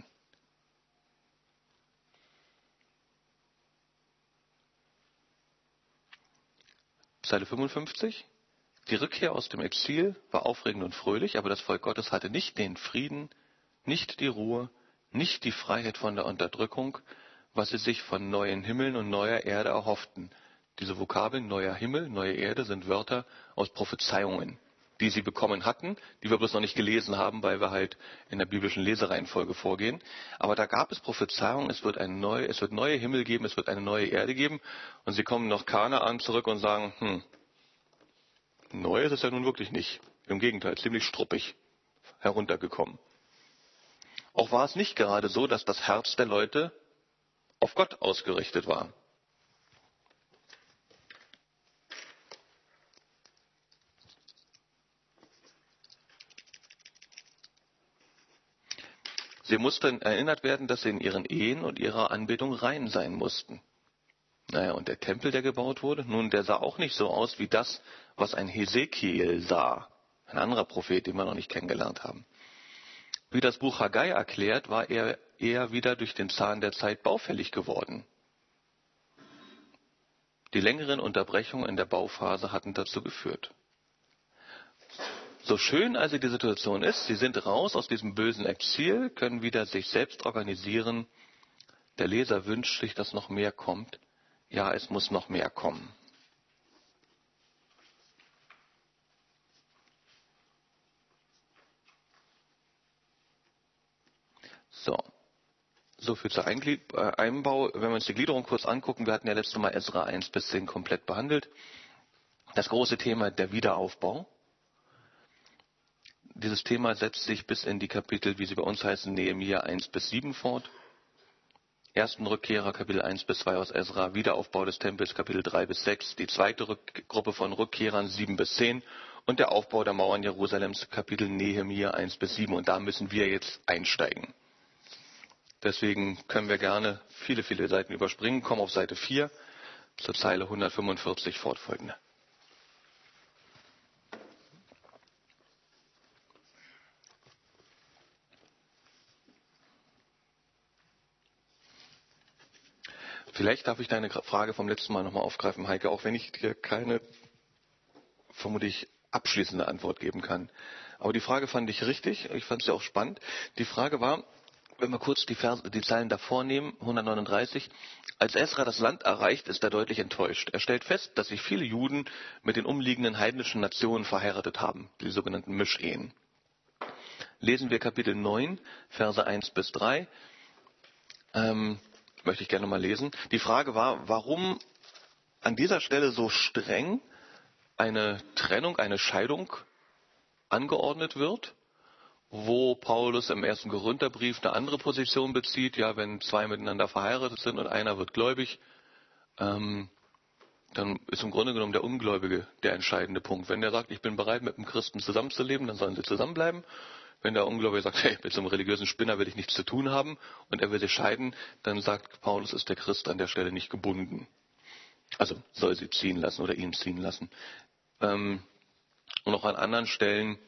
Speaker 1: Zeile fünfundfünfzig. Die Rückkehr aus dem Exil war aufregend und fröhlich, aber das Volk Gottes hatte nicht den Frieden, nicht die Ruhe, nicht die Freiheit von der Unterdrückung, was sie sich von neuen Himmeln und neuer Erde erhofften. Diese Vokabeln neuer Himmel, neue Erde sind Wörter aus Prophezeiungen, die sie bekommen hatten, die wir bloß noch nicht gelesen haben, weil wir halt in der biblischen Lesereihenfolge vorgehen. Aber da gab es Prophezeiungen, es wird, ein neu, es wird neue Himmel geben, es wird eine neue Erde geben. Und sie kommen nach Kanaan zurück und sagen, hm, neu ist es ja nun wirklich nicht. Im Gegenteil, ziemlich struppig heruntergekommen. Auch war es nicht gerade so, dass das Herz der Leute auf Gott ausgerichtet war. Sie mussten erinnert werden, dass sie in ihren Ehen und ihrer Anbetung rein sein mussten. Naja, und der Tempel, der gebaut wurde, nun, der sah auch nicht so aus wie das, was ein Hesekiel sah. Ein anderer Prophet, den wir noch nicht kennengelernt haben. Wie das Buch Haggai erklärt, war er eher wieder durch den Zahn der Zeit baufällig geworden. Die längeren Unterbrechungen in der Bauphase hatten dazu geführt. So schön also die Situation ist, sie sind raus aus diesem bösen Exil, können wieder sich selbst organisieren. Der Leser wünscht sich, dass noch mehr kommt. Ja, es muss noch mehr kommen. So. So viel zur Einbau. Wenn wir uns die Gliederung kurz angucken, wir hatten ja letztes Mal Esra eins bis zehn komplett behandelt. Das große Thema der Wiederaufbau. Dieses Thema setzt sich bis in die Kapitel, wie sie bei uns heißen, Nehemia eins bis sieben fort. Ersten Rückkehrer, Kapitel eins bis zwei aus Esra, Wiederaufbau des Tempels, Kapitel drei bis sechs, die zweite Rück- Gruppe von Rückkehrern, sieben bis zehn und der Aufbau der Mauern Jerusalems, Kapitel Nehemia eins bis sieben. Und da müssen wir jetzt einsteigen. Deswegen können wir gerne viele, viele Seiten überspringen, kommen auf Seite vier zur Zeile hundertfünfundvierzig fortfolgende. Vielleicht darf ich deine Frage vom letzten Mal nochmal aufgreifen, Heike, auch wenn ich dir keine, vermutlich, abschließende Antwort geben kann. Aber die Frage fand ich richtig, ich fand sie auch spannend. Die Frage war, wenn wir kurz die, Verse, die Zeilen davor nehmen, hundertneununddreißig, als Esra das Land erreicht, ist er deutlich enttäuscht. Er stellt fest, dass sich viele Juden mit den umliegenden heidnischen Nationen verheiratet haben, die sogenannten Mischehen. Lesen wir Kapitel neun, Verse eins bis drei. Ähm, möchte ich gerne mal lesen. Die Frage war, warum an dieser Stelle so streng eine Trennung, eine Scheidung angeordnet wird, wo Paulus im ersten Korintherbrief eine andere Position bezieht. Ja, wenn zwei miteinander verheiratet sind und einer wird gläubig, ähm, dann ist im Grunde genommen der Ungläubige der entscheidende Punkt. Wenn der sagt, ich bin bereit, mit einem Christen zusammenzuleben, dann sollen sie zusammenbleiben. Wenn der Ungläubige sagt, hey, mit so einem religiösen Spinner will ich nichts zu tun haben und er will sich scheiden, dann sagt Paulus, ist der Christ an der Stelle nicht gebunden. Also soll sie ziehen lassen oder ihn ziehen lassen. Ähm, und auch an anderen Stellen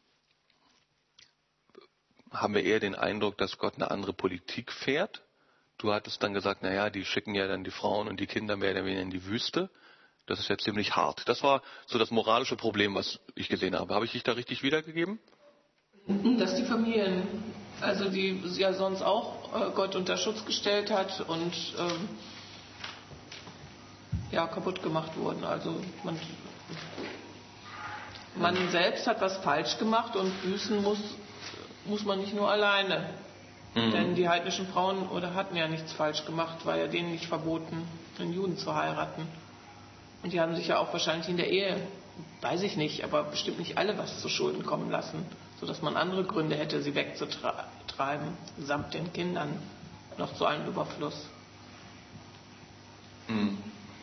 Speaker 1: haben wir eher den Eindruck, dass Gott eine andere Politik fährt. Du hattest dann gesagt, naja, die schicken ja dann die Frauen und die Kinder mehr oder weniger in die Wüste. Das ist ja ziemlich hart. Das war so das moralische Problem, was ich gesehen habe. Habe ich dich da richtig wiedergegeben?
Speaker 8: Dass die Familien, also die ja sonst auch Gott unter Schutz gestellt hat und ähm, ja, kaputt gemacht wurden. Also man, man selbst hat was falsch gemacht und büßen muss muss man nicht nur alleine.
Speaker 1: Mhm.
Speaker 8: Denn die heidnischen Frauen oder hatten ja nichts falsch gemacht, war ja denen nicht verboten, einen Juden zu heiraten. Und die haben sich ja auch wahrscheinlich in der Ehe, weiß ich nicht, aber bestimmt nicht alle was zu Schulden kommen lassen, sodass man andere Gründe hätte, sie wegzutreiben, samt den Kindern, noch zu einem Überfluss.
Speaker 1: Mhm.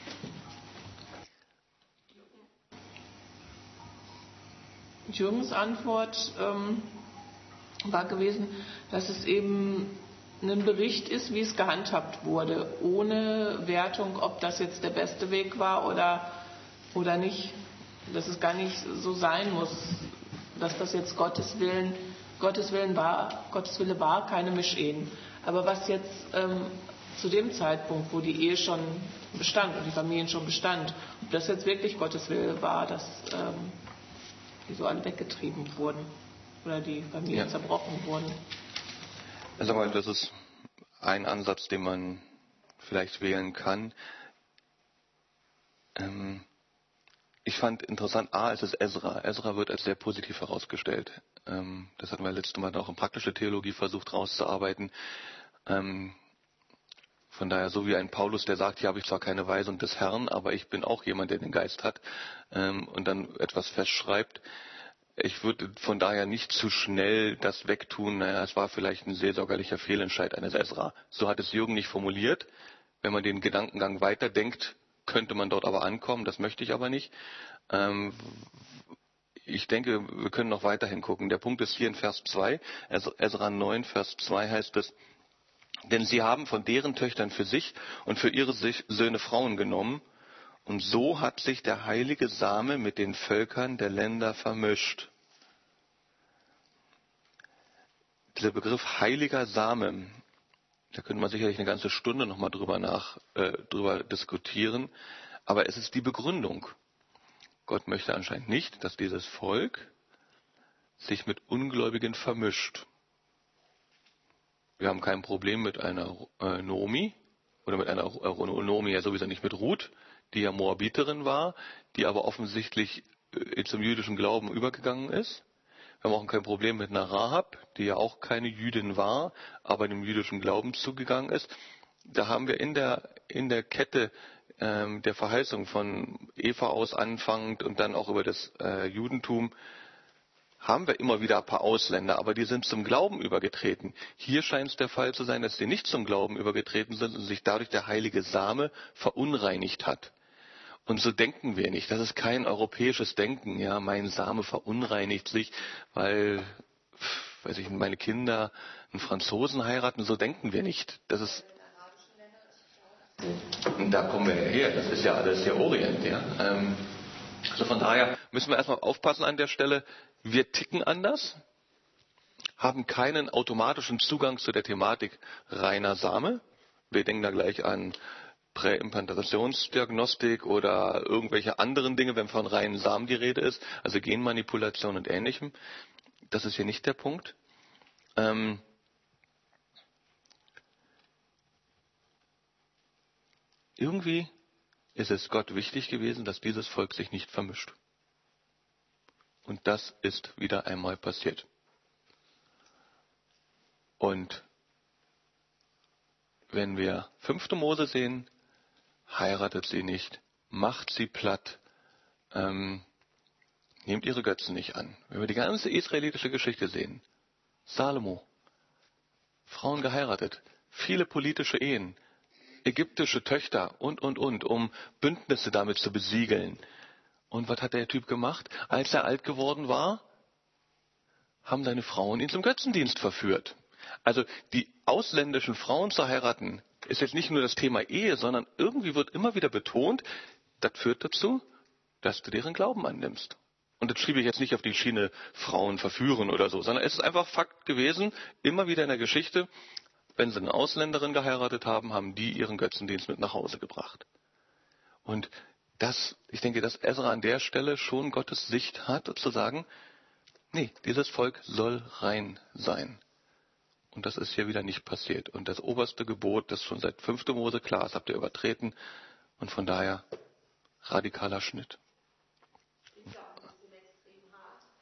Speaker 8: Jürgens Antwort ähm, war gewesen, dass es eben ein Bericht ist, wie es gehandhabt wurde, ohne Wertung, ob das jetzt der beste Weg war oder, oder nicht. Dass es gar nicht so sein muss, dass das jetzt Gottes Willen, Gottes Willen war, Gottes Wille war, keine Mischehen. Aber was jetzt ähm, zu dem Zeitpunkt, wo die Ehe schon bestand und die Familien schon bestand, ob das jetzt wirklich Gottes Wille war, dass ähm, die so alle weggetrieben wurden oder die Familien ja. zerbrochen wurden.
Speaker 1: Also mal, das ist ein Ansatz, den man vielleicht wählen kann. Ähm, ich fand interessant, A, es ist Ezra. Ezra wird als sehr positiv herausgestellt. Ähm, das hatten wir letztes Mal auch in praktische Theologie versucht rauszuarbeiten. Ähm, von daher, so wie ein Paulus, der sagt, hier habe ich zwar keine Weisung des Herrn, aber ich bin auch jemand, der den Geist hat, ähm, und dann etwas festschreibt. Ich würde von daher nicht zu schnell das wegtun, naja, es war vielleicht ein seelsorgerlicher Fehlentscheid eines Ezra. So hat es Jürgen nicht formuliert. Wenn man den Gedankengang weiterdenkt, könnte man dort aber ankommen, das möchte ich aber nicht. Ähm, ich denke, wir können noch weiter hingucken. Der Punkt ist hier in Vers zwei, Ezra neun, Vers zwei heißt es, denn sie haben von deren Töchtern für sich und für ihre Söhne Frauen genommen, und so hat sich der heilige Same mit den Völkern der Länder vermischt. Dieser Begriff heiliger Same, da könnte man sicherlich eine ganze Stunde nochmal drüber, nach, äh, drüber diskutieren, aber es ist die Begründung. Gott möchte anscheinend nicht, dass dieses Volk sich mit Ungläubigen vermischt. Wir haben kein Problem mit einer äh, Nomi oder mit einer äh, Nomi ja sowieso nicht mit Ruth, die ja Moabiterin war, die aber offensichtlich äh, zum jüdischen Glauben übergegangen ist. Wir haben auch kein Problem mit einer Rahab, die ja auch keine Jüdin war, aber dem jüdischen Glauben zugegangen ist. Da haben wir in der, in der Kette ähm, der Verheißung von Eva aus anfangend und dann auch über das äh, Judentum, haben wir immer wieder ein paar Ausländer, aber die sind zum Glauben übergetreten. Hier scheint es der Fall zu sein, dass sie nicht zum Glauben übergetreten sind und sich dadurch der heilige Same verunreinigt hat. Und so denken wir nicht. Das ist kein europäisches Denken. Ja, mein Same verunreinigt sich, weil, weiß ich, meine Kinder einen Franzosen heiraten. So denken wir nicht. Das ist. Und da kommen wir her. Das ist ja alles der Orient. Ja. Also von daher müssen wir erstmal aufpassen an der Stelle. Wir ticken anders, haben keinen automatischen Zugang zu der Thematik reiner Same. Wir denken da gleich an Präimplantationsdiagnostik oder irgendwelche anderen Dinge, wenn von reinen Samen die Rede ist, also Genmanipulation und Ähnlichem. Das ist hier nicht der Punkt. Ähm Irgendwie ist es Gott wichtig gewesen, dass dieses Volk sich nicht vermischt. Und das ist wieder einmal passiert. Und wenn wir fünfte Mose sehen, heiratet sie nicht, macht sie platt, ähm, nehmt ihre Götzen nicht an. Wenn wir die ganze israelitische Geschichte sehen, Salomo, Frauen geheiratet, viele politische Ehen, ägyptische Töchter und, und, und, um Bündnisse damit zu besiegeln. Und was hat der Typ gemacht? Als er alt geworden war, haben seine Frauen ihn zum Götzendienst verführt. Also die ausländischen Frauen zu heiraten, ist jetzt nicht nur das Thema Ehe, sondern irgendwie wird immer wieder betont, das führt dazu, dass du deren Glauben annimmst. Und das schiebe ich jetzt nicht auf die Schiene Frauen verführen oder so, sondern es ist einfach Fakt gewesen, immer wieder in der Geschichte, wenn sie eine Ausländerin geheiratet haben, haben die ihren Götzendienst mit nach Hause gebracht. Und das, ich denke, dass Ezra an der Stelle schon Gottes Sicht hat, zu sagen, nee, dieses Volk soll rein sein. Und das ist hier wieder nicht passiert. Und das oberste Gebot, das schon seit fünfte Mose klar ist, habt ihr übertreten. Und von daher radikaler Schnitt.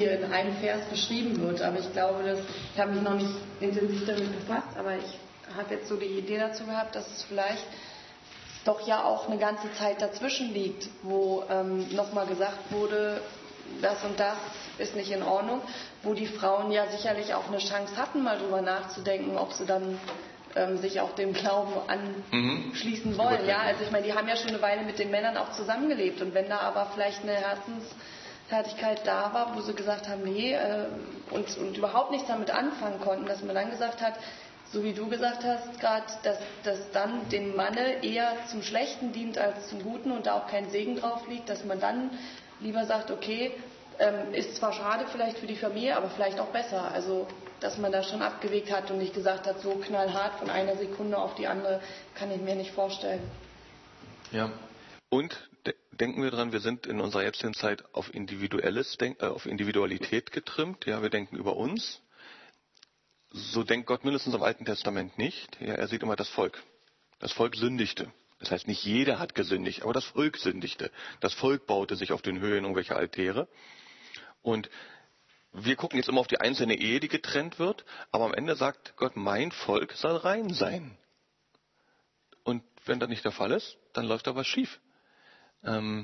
Speaker 9: hier in einem Vers beschrieben wird. Aber ich glaube, dass, ich habe mich noch nicht intensiv damit befasst, aber ich habe jetzt so die Idee dazu gehabt, dass es vielleicht doch ja auch eine ganze Zeit dazwischen liegt, wo ähm, nochmal gesagt wurde, das und das ist nicht in Ordnung, wo die Frauen ja sicherlich auch eine Chance hatten, mal drüber nachzudenken, ob sie dann ähm, sich auch dem Glauben anschließen wollen. Ja, also ich meine, die haben ja schon eine Weile mit den Männern auch zusammengelebt, und wenn da aber vielleicht eine Herzensfertigkeit da war, wo sie gesagt haben, nee, äh, und, und überhaupt nichts damit anfangen konnten, dass man dann gesagt hat, so wie du gesagt hast gerade, dass das dann dem Manne eher zum Schlechten dient als zum Guten und da auch kein Segen drauf liegt, dass man dann lieber sagt, okay, ähm, ist zwar schade vielleicht für die Familie, aber vielleicht auch besser. Also, dass man da schon abgewegt hat und nicht gesagt hat, so knallhart von einer Sekunde auf die andere, kann ich mir nicht vorstellen.
Speaker 1: Ja, und de- denken wir dran, wir sind in unserer jetzigen Zeit auf individuelles Denk- äh, auf Individualität getrimmt. Ja, wir denken über uns. So denkt Gott mindestens im Alten Testament nicht. Ja, er sieht immer das Volk. Das Volk sündigte. Das heißt, nicht jeder hat gesündigt, aber das Volk sündigte. Das Volk baute sich auf den Höhen irgendwelche Altäre. Und wir gucken jetzt immer auf die einzelne Ehe, die getrennt wird, aber am Ende sagt Gott, mein Volk soll rein sein. Und wenn das nicht der Fall ist, dann läuft da was schief. Ähm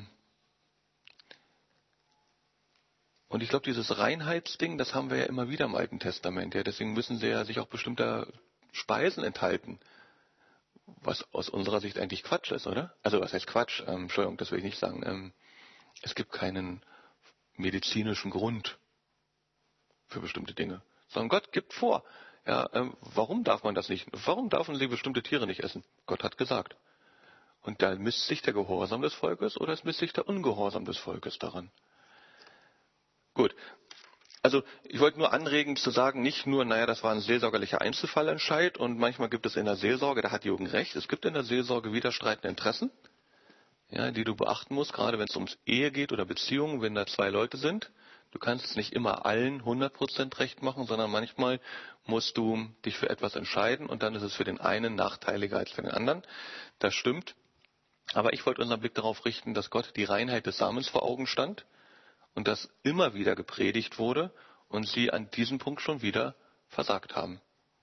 Speaker 1: Und ich glaube, dieses Reinheitsding, das haben wir ja immer wieder im Alten Testament. Ja, deswegen müssen sie ja sich auch bestimmter Speisen enthalten. Was aus unserer Sicht eigentlich Quatsch ist, oder? Also was heißt Quatsch? Ähm, Entschuldigung, das will ich nicht sagen. Ähm, es gibt keinen medizinischen Grund für bestimmte Dinge. Sondern Gott gibt vor. Ja, ähm, warum darf man das nicht? Warum dürfen sie bestimmte Tiere nicht essen? Gott hat gesagt. Und da misst sich der Gehorsam des Volkes oder es misst sich der Ungehorsam des Volkes daran. Gut. Also ich wollte nur anregen zu sagen, nicht nur, naja, das war ein seelsorgerlicher Einzelfallentscheid und manchmal gibt es in der Seelsorge, da hat Jürgen recht, es gibt in der Seelsorge widerstreitende Interessen, ja, die du beachten musst, gerade wenn es ums Ehe geht oder Beziehungen, wenn da zwei Leute sind. Du kannst es nicht immer allen hundert Prozent recht machen, sondern manchmal musst du dich für etwas entscheiden und dann ist es für den einen nachteiliger als für den anderen. Das stimmt. Aber ich wollte unseren Blick darauf richten, dass Gott die Reinheit des Samens vor Augen stand und das immer wieder gepredigt wurde und sie an diesem Punkt schon wieder versagt haben.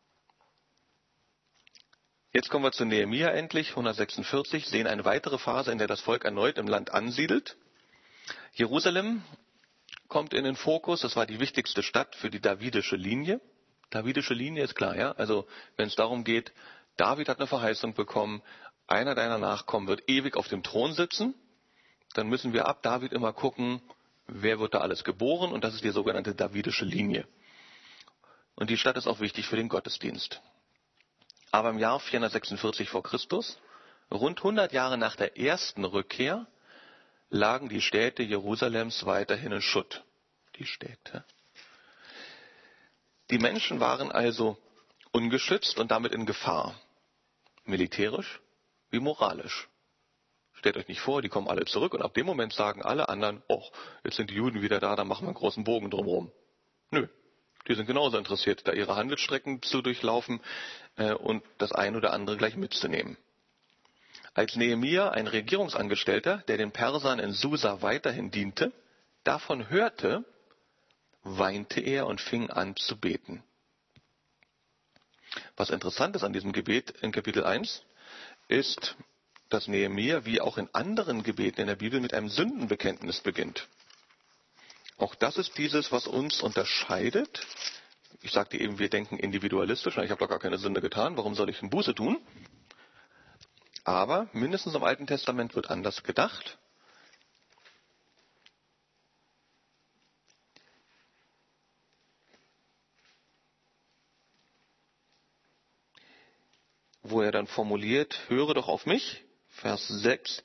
Speaker 1: Jetzt kommen wir zu Nehemia endlich, hundertsechsundvierzig, sehen eine weitere Phase, in der das Volk erneut im Land ansiedelt. Jerusalem kommt in den Fokus, das war die wichtigste Stadt für die davidische Linie. Davidische Linie ist klar, ja? Also wenn es darum geht, David hat eine Verheißung bekommen, einer deiner Nachkommen wird ewig auf dem Thron sitzen, dann müssen wir ab David immer gucken, wer wird da alles geboren, und das ist die sogenannte davidische Linie. Und die Stadt ist auch wichtig für den Gottesdienst. Aber im Jahr vierhundertsechsundvierzig vor Christus, rund hundert Jahre nach der ersten Rückkehr, lagen die Städte Jerusalems weiterhin in Schutt. Die Städte. Die Menschen waren also ungeschützt und damit in Gefahr. Militärisch wie moralisch. Stellt euch nicht vor, die kommen alle zurück und ab dem Moment sagen alle anderen, oh, jetzt sind die Juden wieder da, dann machen wir einen großen Bogen drumherum. Nö, die sind genauso interessiert, da ihre Handelsstrecken zu durchlaufen äh, und das eine oder andere gleich mitzunehmen. Als Nehemia, ein Regierungsangestellter, der den Persern in Susa weiterhin diente, davon hörte, weinte er und fing an zu beten. Was interessant ist an diesem Gebet in Kapitel eins, ist, dass Nehemia wie auch in anderen Gebeten in der Bibel mit einem Sündenbekenntnis beginnt. Auch das ist dieses, was uns unterscheidet. Ich sagte eben, wir denken individualistisch, ich habe doch gar keine Sünde getan, warum soll ich eine Buße tun? Aber mindestens im Alten Testament wird anders gedacht. Wo er dann formuliert, höre doch auf mich, Vers sechs,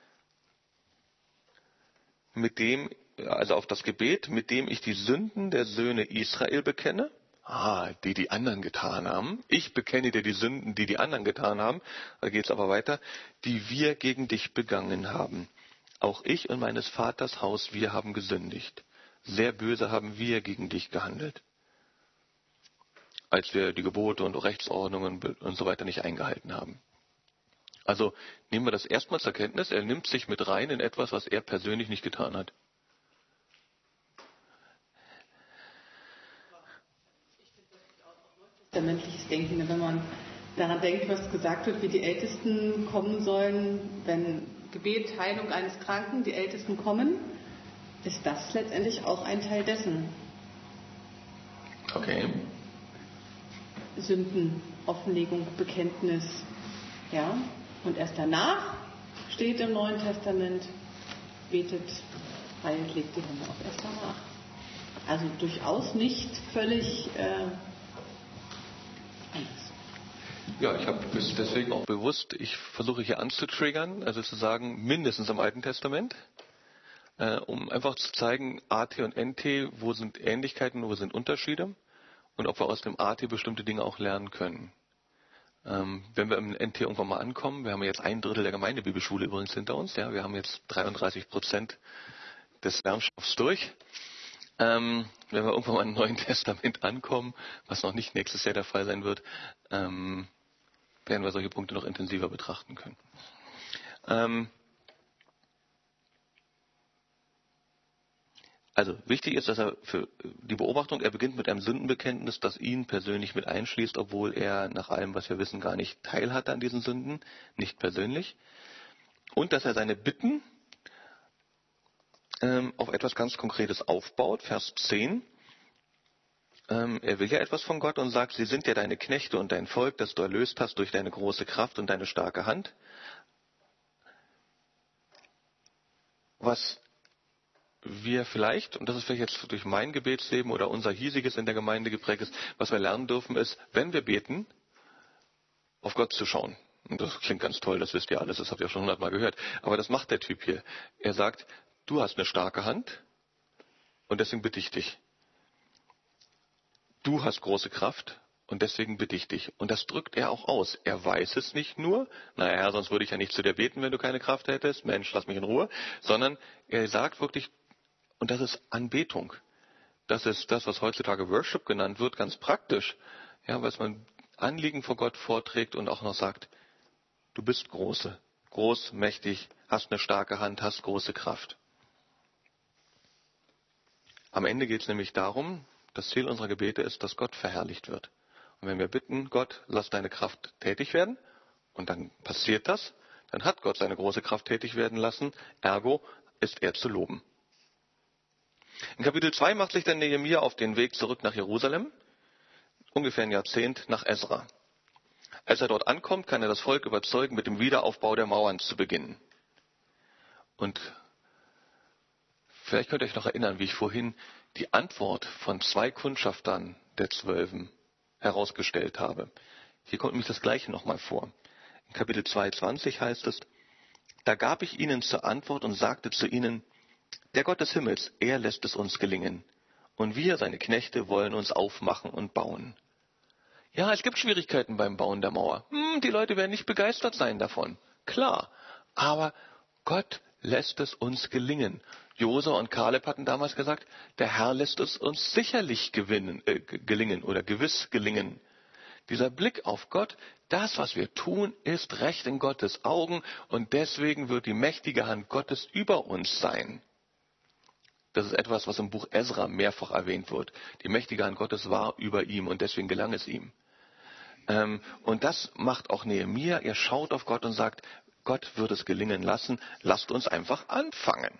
Speaker 1: mit dem, also auf das Gebet, mit dem ich die Sünden der Söhne Israel bekenne, ah, die die anderen getan haben. Ich bekenne dir die Sünden, die die anderen getan haben. Da geht es aber weiter, die wir gegen dich begangen haben. Auch ich und meines Vaters Haus, wir haben gesündigt. Sehr böse haben wir gegen dich gehandelt, als wir die Gebote und Rechtsordnungen und so weiter nicht eingehalten haben. Also nehmen wir das erstmal zur Kenntnis, er nimmt sich mit rein in etwas, was er persönlich nicht getan hat.
Speaker 3: Testamentliches Denken, wenn man daran denkt, was gesagt wird, wie die Ältesten kommen sollen, wenn Gebet, Heilung eines Kranken, die Ältesten kommen, ist das letztendlich auch ein Teil dessen.
Speaker 1: Okay.
Speaker 3: Sünden, Offenlegung, Bekenntnis, ja. Und erst danach steht im Neuen Testament, betet, heilt, legt die Hände auf. Erst danach. Also durchaus nicht völlig äh, anders.
Speaker 1: Ja, ich habe deswegen auch bewusst, ich versuche hier anzutriggern, also zu sagen, mindestens im Alten Testament, äh, um einfach zu zeigen, A T und N T, wo sind Ähnlichkeiten, wo sind Unterschiede und ob wir aus dem A T bestimmte Dinge auch lernen können. Ähm, wenn wir im N T irgendwann mal ankommen, wir haben jetzt ein Drittel der Gemeindebibelschule übrigens hinter uns, ja, wir haben jetzt dreiunddreißig Prozent des Lernstoffs durch. Ähm, wenn wir irgendwann mal im Neuen Testament ankommen, was noch nicht nächstes Jahr der Fall sein wird, ähm, werden wir solche Punkte noch intensiver betrachten können. Ähm, also wichtig ist, dass er für die Beobachtung, er beginnt mit einem Sündenbekenntnis, das ihn persönlich mit einschließt, obwohl er nach allem, was wir wissen, gar nicht teilhat an diesen Sünden, nicht persönlich. Und dass er seine Bitten ähm, auf etwas ganz Konkretes aufbaut, Vers zehn. Ähm, er will ja etwas von Gott und sagt, sie sind ja deine Knechte und dein Volk, das du erlöst hast durch deine große Kraft und deine starke Hand. Was wir vielleicht, und das ist vielleicht jetzt durch mein Gebetsleben oder unser hiesiges in der Gemeinde geprägt ist, was wir lernen dürfen, ist, wenn wir beten, auf Gott zu schauen. Und das klingt ganz toll, das wisst ihr alles, das habt ihr schon hundertmal gehört. Aber das macht der Typ hier. Er sagt, du hast eine starke Hand und deswegen bitte ich dich. Du hast große Kraft und deswegen bitte ich dich. Und das drückt er auch aus. Er weiß es nicht nur, naja, Herr, sonst würde ich ja nicht zu dir beten, wenn du keine Kraft hättest. Mensch, lass mich in Ruhe. Sondern er sagt wirklich, und das ist Anbetung. Das ist das, was heutzutage Worship genannt wird, ganz praktisch. Ja, was man Anliegen vor Gott vorträgt und auch noch sagt, du bist große, groß, mächtig, hast eine starke Hand, hast große Kraft. Am Ende geht es nämlich darum, das Ziel unserer Gebete ist, dass Gott verherrlicht wird. Und wenn wir bitten, Gott, lass deine Kraft tätig werden, und dann passiert das, dann hat Gott seine große Kraft tätig werden lassen, ergo ist er zu loben. In Kapitel zwei macht sich dann Nehemia auf den Weg zurück nach Jerusalem, ungefähr ein Jahrzehnt nach Esra. Als er dort ankommt, kann er das Volk überzeugen, mit dem Wiederaufbau der Mauern zu beginnen. Und vielleicht könnt ihr euch noch erinnern, wie ich vorhin die Antwort von zwei Kundschaftern der Zwölfen herausgestellt habe. Hier kommt nämlich das Gleiche nochmal vor. In Kapitel zwei, zwanzig heißt es, da gab ich ihnen zur Antwort und sagte zu ihnen, der Gott des Himmels, er lässt es uns gelingen. Und wir, seine Knechte, wollen uns aufmachen und bauen. Ja, es gibt Schwierigkeiten beim Bauen der Mauer. Hm, die Leute werden nicht begeistert sein davon. Klar, aber Gott lässt es uns gelingen. Josua und Kaleb hatten damals gesagt, der Herr lässt es uns sicherlich gewinnen, äh, gelingen oder gewiss gelingen. Dieser Blick auf Gott, das, was wir tun, ist recht in Gottes Augen und deswegen wird die mächtige Hand Gottes über uns sein. Das ist etwas, was im Buch Esra mehrfach erwähnt wird. Die mächtige Hand Gottes war über ihm und deswegen gelang es ihm. Ähm, und das macht auch Nehemia. Er schaut auf Gott und sagt, Gott wird es gelingen lassen, lasst uns einfach anfangen.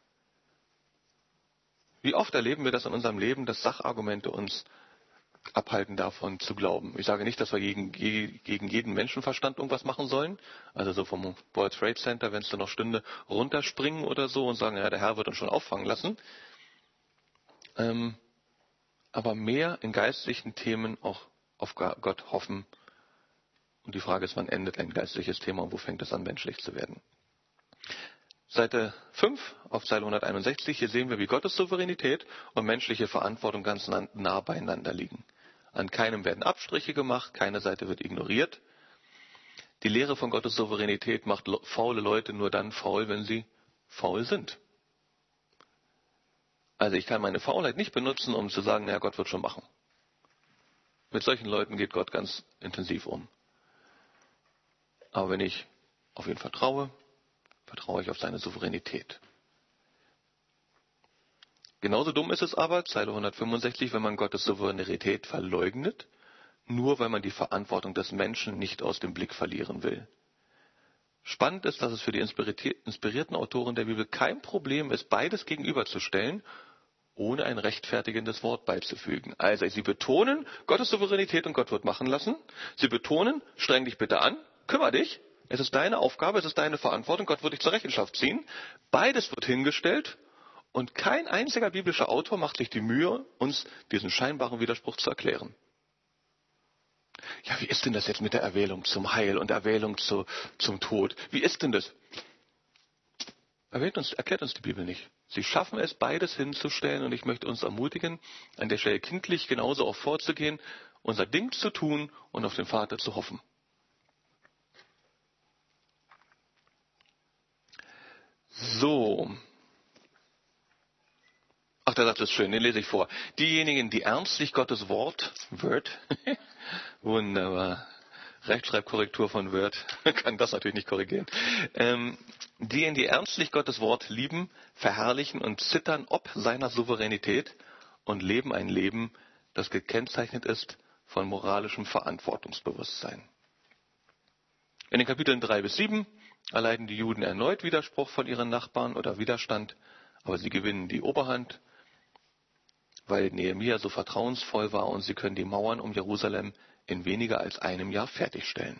Speaker 1: Wie oft erleben wir das in unserem Leben, dass Sachargumente uns abhalten davon zu glauben. Ich sage nicht, dass wir gegen, gegen jeden Menschenverstand irgendwas machen sollen. Also so vom World Trade Center, wenn es da noch stünde, runterspringen oder so und sagen, ja, der Herr wird uns schon auffangen lassen. Ähm, aber mehr in geistlichen Themen auch auf Gott hoffen. Und die Frage ist, wann endet ein geistliches Thema und wo fängt es an, menschlich zu werden? Seite fünf auf Zeile hunderteinundsechzig, hier sehen wir, wie Gottes Souveränität und menschliche Verantwortung ganz nah beieinander liegen. An keinem werden Abstriche gemacht, keine Seite wird ignoriert. Die Lehre von Gottes Souveränität macht faule Leute nur dann faul, wenn sie faul sind. Also ich kann meine Faulheit nicht benutzen, um zu sagen, naja, Gott wird schon machen. Mit solchen Leuten geht Gott ganz intensiv um. Aber wenn ich auf ihn vertraue, vertraue ich auf seine Souveränität. Genauso dumm ist es aber, Zeile hundertfünfundsechzig, wenn man Gottes Souveränität verleugnet, nur weil man die Verantwortung des Menschen nicht aus dem Blick verlieren will. Spannend ist, dass es für die inspirierten Autoren der Bibel kein Problem ist, beides gegenüberzustellen, ohne ein rechtfertigendes Wort beizufügen. Also sie betonen Gottes Souveränität und Gott wird machen lassen. Sie betonen, streng dich bitte an, kümmere dich. Es ist deine Aufgabe, es ist deine Verantwortung, Gott wird dich zur Rechenschaft ziehen. Beides wird hingestellt und kein einziger biblischer Autor macht sich die Mühe, uns diesen scheinbaren Widerspruch zu erklären. Ja, wie ist denn das jetzt mit der Erwählung zum Heil und Erwählung zu, zum Tod? Wie ist denn das? Erwähnt uns, erklärt uns die Bibel nicht. Sie schaffen es, beides hinzustellen und ich möchte uns ermutigen, an der Stelle kindlich genauso auch vorzugehen, unser Ding zu tun und auf den Vater zu hoffen. So. Ach, der Satz ist schön, den lese ich vor. Diejenigen, die ernstlich Gottes Wort, Word, wunderbar, Rechtschreibkorrektur von Word, kann das natürlich nicht korrigieren. Ähm, diejenigen, die ernstlich Gottes Wort lieben, verherrlichen und zittern ob seiner Souveränität und leben ein Leben, das gekennzeichnet ist von moralischem Verantwortungsbewusstsein. In den Kapiteln drei bis sieben erleiden die Juden erneut Widerspruch von ihren Nachbarn oder Widerstand, aber sie gewinnen die Oberhand, weil Nehemia so vertrauensvoll war und sie können die Mauern um Jerusalem in weniger als einem Jahr fertigstellen.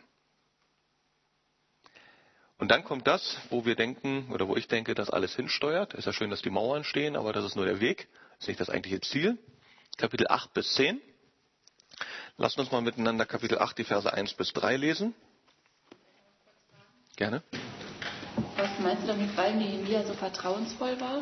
Speaker 1: Und dann kommt das, wo wir denken, oder wo ich denke, dass alles hinsteuert. Ist ja schön, dass die Mauern stehen, aber das ist nur der Weg, das ist nicht das eigentliche Ziel. Kapitel acht bis zehn. Lasst uns mal miteinander Kapitel acht, die Verse eins bis drei lesen. Gerne.
Speaker 6: Was meinst du damit, weil Nehemia so vertrauensvoll war?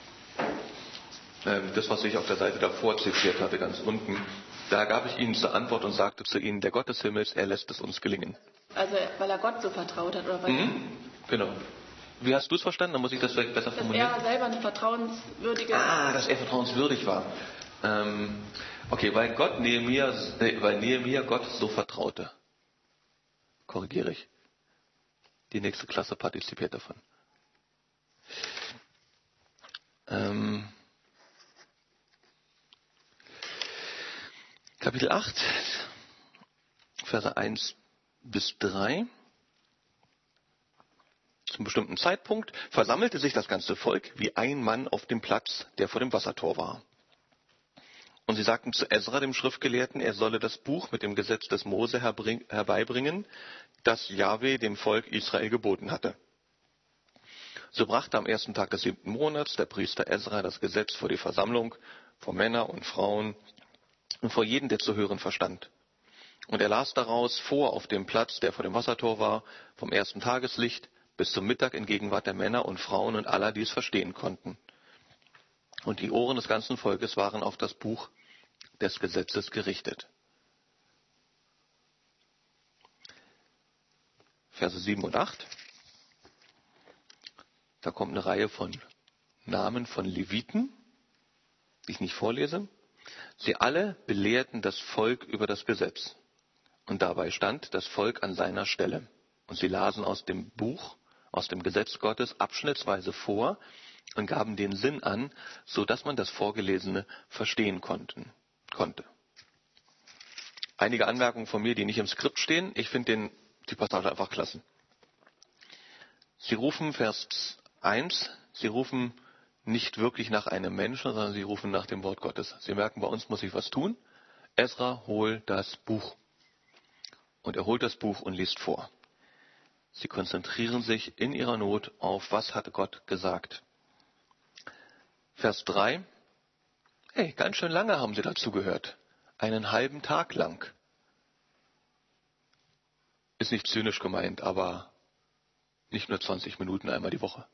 Speaker 1: Das, was ich auf der Seite davor zitiert hatte, ganz unten, da gab ich ihnen zur Antwort und sagte zu ihnen, der Gott des Himmels, er lässt es uns gelingen.
Speaker 6: Also, weil er Gott so vertraut hat, oder weil
Speaker 1: Mhm, genau. Wie hast du es verstanden? Dann muss ich das vielleicht besser
Speaker 6: dass
Speaker 1: formulieren.
Speaker 6: er selber eine vertrauenswürdige...
Speaker 1: Ah, dass er vertrauenswürdig war. Ähm, okay, weil Gott Nehemia, weil Nehemia Gott so vertraute. Korrigiere ich. Die nächste Klasse partizipiert davon. Ähm, Kapitel acht, Verse eins bis drei. Zum bestimmten Zeitpunkt versammelte sich das ganze Volk wie ein Mann auf dem Platz, der vor dem Wassertor war. Und sie sagten zu Esra, dem Schriftgelehrten, er solle das Buch mit dem Gesetz des Mose herbeibringen, das Jahwe dem Volk Israel geboten hatte. So brachte am ersten Tag des siebten Monats der Priester Esra das Gesetz vor die Versammlung, vor Männer und Frauen und vor jeden, der zu hören verstand. Und er las daraus vor auf dem Platz, der vor dem Wassertor war, vom ersten Tageslicht bis zum Mittag in Gegenwart der Männer und Frauen und aller, die es verstehen konnten. Und die Ohren des ganzen Volkes waren auf das Buch des Gesetzes gerichtet. Verse sieben und acht. Da kommt eine Reihe von Namen von Leviten, die ich nicht vorlese. Sie alle belehrten das Volk über das Gesetz. Und dabei stand das Volk an seiner Stelle. Und sie lasen aus dem Buch, aus dem Gesetz Gottes abschnittsweise vor und gaben den Sinn an, so dass man das Vorgelesene verstehen konnten, konnte. Einige Anmerkungen von mir, die nicht im Skript stehen. Ich finde die Passage einfach klasse. Sie rufen, Vers eins, sie rufen nicht wirklich nach einem Menschen, sondern sie rufen nach dem Wort Gottes. Sie merken, bei uns muss ich was tun. Esra, hol das Buch. Und er holt das Buch und liest vor. Sie konzentrieren sich in ihrer Not auf, was hat Gott gesagt. Vers drei. Hey, ganz schön lange haben sie dazu gehört. Einen halben Tag lang. Ist nicht zynisch gemeint, aber nicht nur zwanzig Minuten einmal die Woche.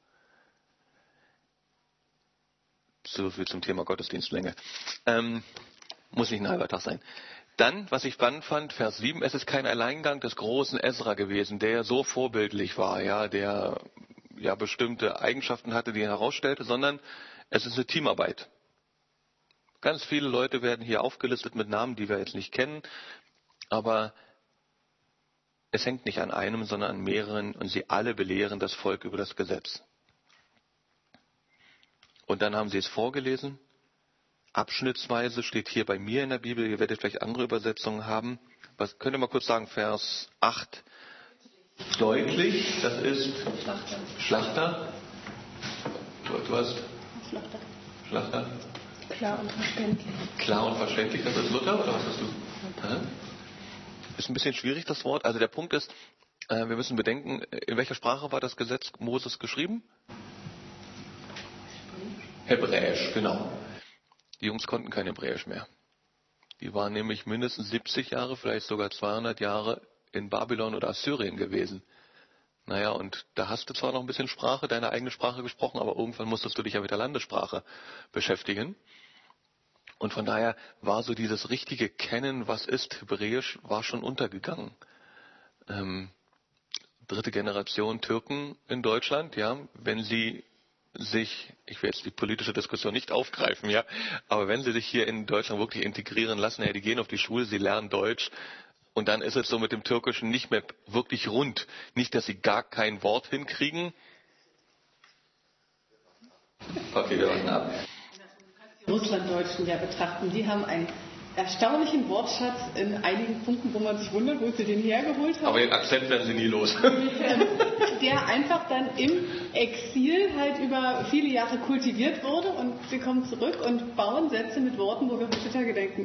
Speaker 1: So viel zum Thema Gottesdienstlänge. Ähm, muss nicht ein halber Tag sein. Dann, was ich spannend fand, Vers sieben, es ist kein Alleingang des großen Esra gewesen, der so vorbildlich war, ja, der ja bestimmte Eigenschaften hatte, die er herausstellte, sondern es ist eine Teamarbeit. Ganz viele Leute werden hier aufgelistet mit Namen, die wir jetzt nicht kennen, aber es hängt nicht an einem, sondern an mehreren und sie alle belehren das Volk über das Gesetz. Und dann haben sie es vorgelesen. Abschnittsweise steht hier bei mir in der Bibel, ihr werdet vielleicht andere Übersetzungen haben, Was könnt ihr mal kurz sagen, Vers acht? Deutlich, das ist
Speaker 4: Schlachter.
Speaker 1: Schlachter. Du, du hast
Speaker 4: Schlachter.
Speaker 1: Schlachter.
Speaker 4: Klar und verständlich.
Speaker 1: Klar und verständlich, das ist Luther, oder was hast du? Ja? Ist ein bisschen schwierig, das Wort. Also der Punkt ist, äh, wir müssen bedenken, in welcher Sprache war das Gesetz Moses geschrieben? Hebräisch, genau. Die Jungs konnten kein Hebräisch mehr. Die waren nämlich mindestens siebzig Jahre, vielleicht sogar zweihundert Jahre in Babylon oder Assyrien gewesen. Naja, und da hast du zwar noch ein bisschen Sprache, deine eigene Sprache gesprochen, aber irgendwann musstest du dich ja mit der Landessprache beschäftigen. Und von daher war so dieses richtige Kennen, was ist Hebräisch, war schon untergegangen. Ähm, dritte Generation Türken in Deutschland, ja, wenn sie sich, ich will jetzt die politische Diskussion nicht aufgreifen, ja, aber wenn sie sich hier in Deutschland wirklich integrieren lassen, ja, die gehen auf die Schule, sie lernen Deutsch und dann ist es so mit dem Türkischen nicht mehr wirklich rund. Nicht, dass sie gar kein Wort hinkriegen. Okay, wir warten ab.
Speaker 3: Die Russlanddeutschen ja betrachten, die haben einen erstaunlichen Wortschatz in einigen Punkten, wo man sich wundert, wo sie den hergeholt haben.
Speaker 1: Aber den Akzent werden sie nie los.
Speaker 3: Der einfach dann im Exil halt über viele Jahre kultiviert wurde und sie kommen zurück und bauen Sätze mit Worten, wo wir heutzutage denken.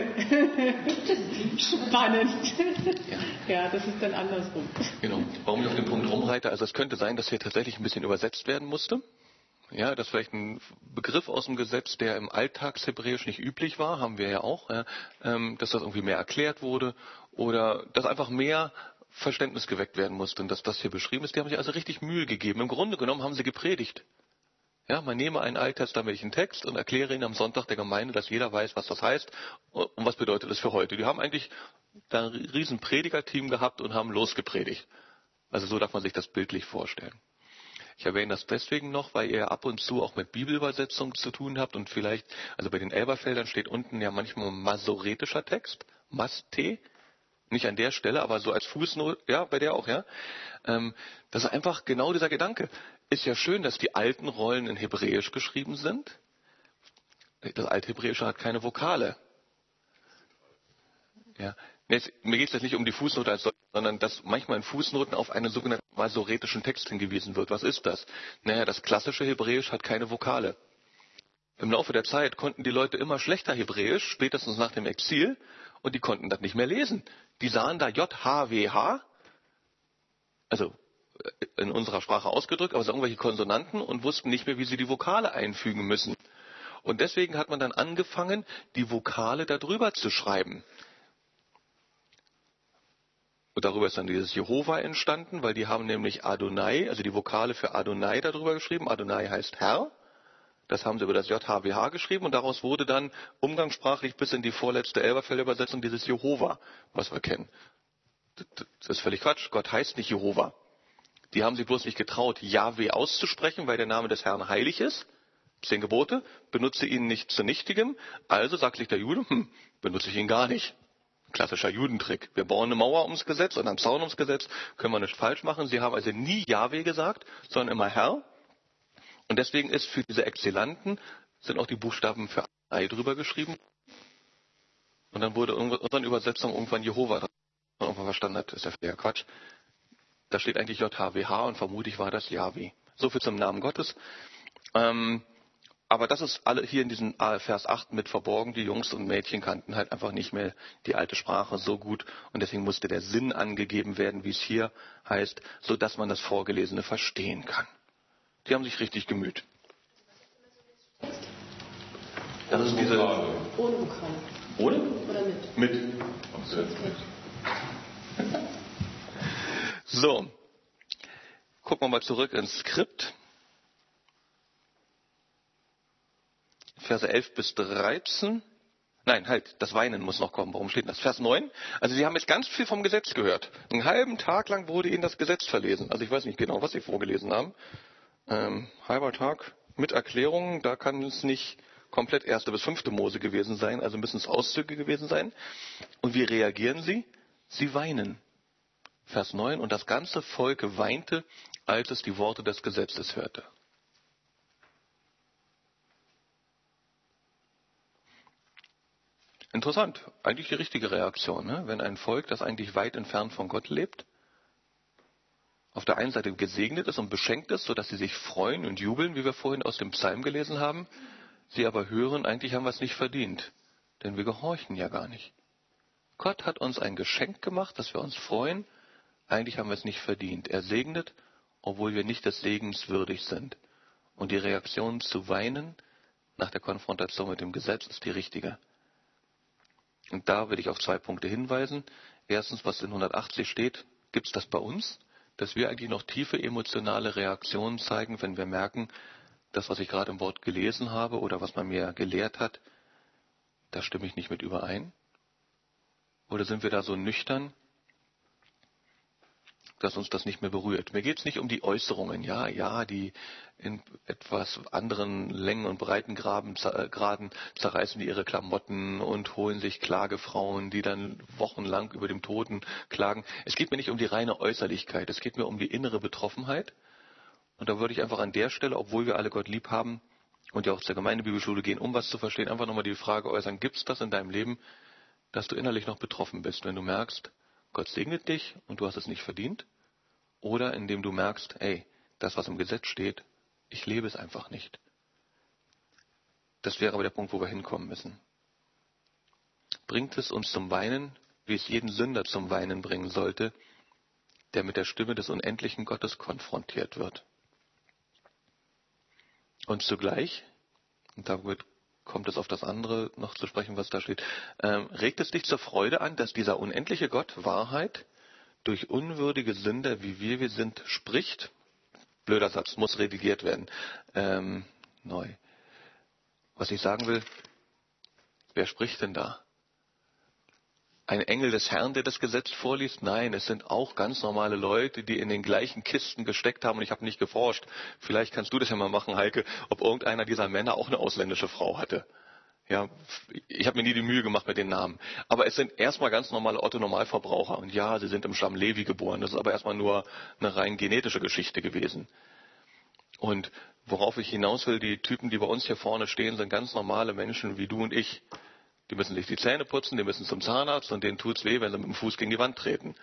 Speaker 3: Spannend. Ja. Ja, das ist dann andersrum.
Speaker 1: Genau. Warum ich auf den Punkt rumreite, also es könnte sein, dass hier tatsächlich ein bisschen übersetzt werden musste. Ja, das ist vielleicht ein Begriff aus dem Gesetz, der im Alltagshebräisch nicht üblich war, haben wir ja auch, ja, ähm, dass das irgendwie mehr erklärt wurde oder dass einfach mehr Verständnis geweckt werden musste und dass das hier beschrieben ist. Die haben sich also richtig Mühe gegeben. Im Grunde genommen haben sie gepredigt. Ja, man nehme einen alttestamentlichen Text und erkläre ihn am Sonntag der Gemeinde, dass jeder weiß, was das heißt und was bedeutet das für heute. Die haben eigentlich da ein riesen Predigerteam gehabt und haben losgepredigt. Also so darf man sich das bildlich vorstellen. Ich erwähne das deswegen noch, weil ihr ab und zu auch mit Bibelübersetzungen zu tun habt und vielleicht, also bei den Elberfeldern steht unten ja manchmal masoretischer Text, Maste, nicht an der Stelle, aber so als Fußnote, ja, bei der auch, ja. Ähm, das ist einfach genau dieser Gedanke. Ist ja schön, dass die alten Rollen in Hebräisch geschrieben sind. Das Althebräische hat keine Vokale. Ja. Jetzt, mir geht es jetzt nicht um die Fußnote als solche, sondern dass manchmal in Fußnoten auf einen sogenannten masoretischen Text hingewiesen wird. Was ist das? Naja, das klassische Hebräisch hat keine Vokale. Im Laufe der Zeit konnten die Leute immer schlechter Hebräisch, spätestens nach dem Exil, und die konnten das nicht mehr lesen. Die sahen da J H W H, also in unserer Sprache ausgedrückt, aber so irgendwelche Konsonanten und wussten nicht mehr, wie sie die Vokale einfügen müssen. Und deswegen hat man dann angefangen, die Vokale da drüber zu schreiben. Und darüber ist dann dieses Jehova entstanden, weil die haben nämlich Adonai, also die Vokale für Adonai darüber geschrieben. Adonai heißt Herr. Das haben sie über das J H W H geschrieben und daraus wurde dann umgangssprachlich bis in die vorletzte Elberfelder Übersetzung dieses Jehova, was wir kennen. Das ist völlig Quatsch. Gott heißt nicht Jehova. Die haben sich bloß nicht getraut, Jahwe auszusprechen, weil der Name des Herrn heilig ist. Zehn Gebote, benutze ihn nicht zu Nichtigem. Also sagt sich der Jude, hm, benutze ich ihn gar nicht. Klassischer Judentrick. Wir bauen eine Mauer ums Gesetz und einen Zaun ums Gesetz, können wir nicht falsch machen. Sie haben also nie Jahwe gesagt, sondern immer Herr. Und deswegen ist für diese Exilanten, sind auch die Buchstaben für Ei drüber geschrieben. Und dann wurde in unseren Übersetzungen irgendwann Jehova dran. Und irgendwann verstanden hat, ist ja völliger Quatsch. Da steht eigentlich J H W H und vermutlich war das Jahwe. So viel zum Namen Gottes. Ähm, aber das ist alle hier in diesem Vers acht mit verborgen. Die Jungs und Mädchen kannten halt einfach nicht mehr die alte Sprache so gut. Und deswegen musste der Sinn angegeben werden, wie es hier heißt, sodass man das Vorgelesene verstehen kann. Die haben sich richtig gemüht. Das ist diese...
Speaker 3: Ohne Vokale.
Speaker 1: Ohne?
Speaker 3: Oder mit?
Speaker 1: Mit. So. Gucken wir mal zurück ins Skript. Verse elf bis dreizehn. Nein, halt, das Weinen muss noch kommen. Warum steht das? Vers neun. Also Sie haben jetzt ganz viel vom Gesetz gehört. Einen halben Tag lang wurde Ihnen das Gesetz verlesen. Also ich weiß nicht genau, was Sie vorgelesen haben. Ähm, halber Tag mit Erklärungen. Da kann es nicht komplett erste bis fünfte Mose gewesen sein. Also müssen es Auszüge gewesen sein. Und wie reagieren Sie? Sie weinen. Vers neun. Und das ganze Volk weinte, als es die Worte des Gesetzes hörte. In interessant. Eigentlich die richtige Reaktion, ne? Wenn ein Volk, das eigentlich weit entfernt von Gott lebt, auf der einen Seite gesegnet ist und beschenkt ist, sodass sie sich freuen und jubeln, wie wir vorhin aus dem Psalm gelesen haben, sie aber hören, eigentlich haben wir es nicht verdient, denn wir gehorchen ja gar nicht. Gott hat uns ein Geschenk gemacht, dass wir uns freuen, eigentlich haben wir es nicht verdient. Er segnet, obwohl wir nicht des Segens würdig sind. Und die Reaktion zu weinen nach der Konfrontation mit dem Gesetz ist die richtige. Und da will ich auf zwei Punkte hinweisen. Erstens, was in hundertachtzig steht, gibt es das bei uns, dass wir eigentlich noch tiefe emotionale Reaktionen zeigen, wenn wir merken, das, was ich gerade im Wort gelesen habe oder was man mir gelehrt hat, da stimme ich nicht mit überein? Oder sind wir da so nüchtern, dass uns das nicht mehr berührt? Mir geht es nicht um die Äußerungen. Ja, ja, die in etwas anderen Längen und Breitengraden Graden zerreißen die ihre Klamotten und holen sich Klagefrauen, die dann wochenlang über dem Toten klagen. Es geht mir nicht um die reine Äußerlichkeit. Es geht mir um die innere Betroffenheit. Und da würde ich einfach an der Stelle, obwohl wir alle Gott lieb haben und ja auch zur Gemeindebibelschule gehen, um was zu verstehen, einfach nochmal die Frage äußern, gibt es das in deinem Leben, dass du innerlich noch betroffen bist, wenn du merkst, Gott segnet dich und du hast es nicht verdient? Oder indem du merkst, ey, das, was im Gesetz steht, ich lebe es einfach nicht. Das wäre aber der Punkt, wo wir hinkommen müssen. Bringt es uns zum Weinen, wie es jeden Sünder zum Weinen bringen sollte, der mit der Stimme des unendlichen Gottes konfrontiert wird. Und zugleich, und damit kommt es auf das andere noch zu sprechen, was da steht, ähm, regt es dich zur Freude an, dass dieser unendliche Gott Wahrheit durch unwürdige Sünder, wie wir wir sind, spricht. Blöder Satz, muss redigiert werden. Ähm, neu. Was ich sagen will, wer spricht denn da? Ein Engel des Herrn, der das Gesetz vorliest? Nein, es sind auch ganz normale Leute, die in den gleichen Kisten gesteckt haben. Und ich habe nicht geforscht. Vielleicht kannst du das ja mal machen, Heike, ob irgendeiner dieser Männer auch eine ausländische Frau hatte. Ja, ich habe mir nie die Mühe gemacht mit den Namen. Aber es sind erstmal ganz normale Otto-Normalverbraucher. Und ja, sie sind im Stamm Levi geboren. Das ist aber erstmal nur eine rein genetische Geschichte gewesen. Und worauf ich hinaus will, die Typen, die bei uns hier vorne stehen, sind ganz normale Menschen wie du und ich. Die müssen sich die Zähne putzen, die müssen zum Zahnarzt und denen tut's weh, wenn sie mit dem Fuß gegen die Wand treten.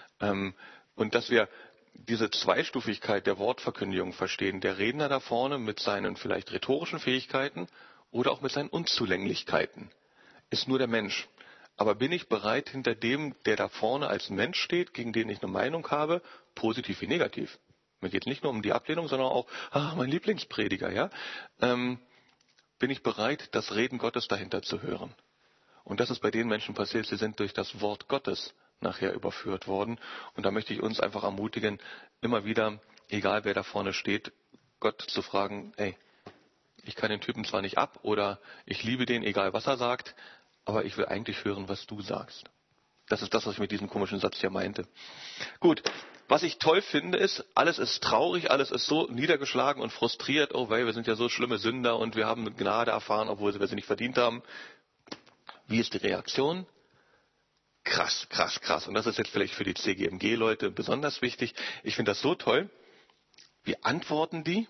Speaker 1: Und dass wir diese Zweistufigkeit der Wortverkündigung verstehen. Der Redner da vorne mit seinen vielleicht rhetorischen Fähigkeiten oder auch mit seinen Unzulänglichkeiten ist nur der Mensch. Aber bin ich bereit, hinter dem, der da vorne als Mensch steht, gegen den ich eine Meinung habe, positiv wie negativ? Mir geht es nicht nur um die Ablehnung, sondern auch, ah, mein Lieblingsprediger, ja? Ähm, bin ich bereit, das Reden Gottes dahinter zu hören? Und das ist bei den Menschen passiert, sie sind durch das Wort Gottes nachher überführt worden. Und da möchte ich uns einfach ermutigen, immer wieder, egal wer da vorne steht, Gott zu fragen, ey, ich kann den Typen zwar nicht ab oder ich liebe den, egal was er sagt, aber ich will eigentlich hören, was du sagst. Das ist das, was ich mit diesem komischen Satz hier meinte. Gut, was ich toll finde ist, alles ist traurig, alles ist so niedergeschlagen und frustriert. Oh wei, wir sind ja so schlimme Sünder und wir haben Gnade erfahren, obwohl wir sie nicht verdient haben. Wie ist die Reaktion? Krass, krass, krass. Und das ist jetzt vielleicht für die C G M G-Leute besonders wichtig. Ich finde das so toll. Wie antworten die?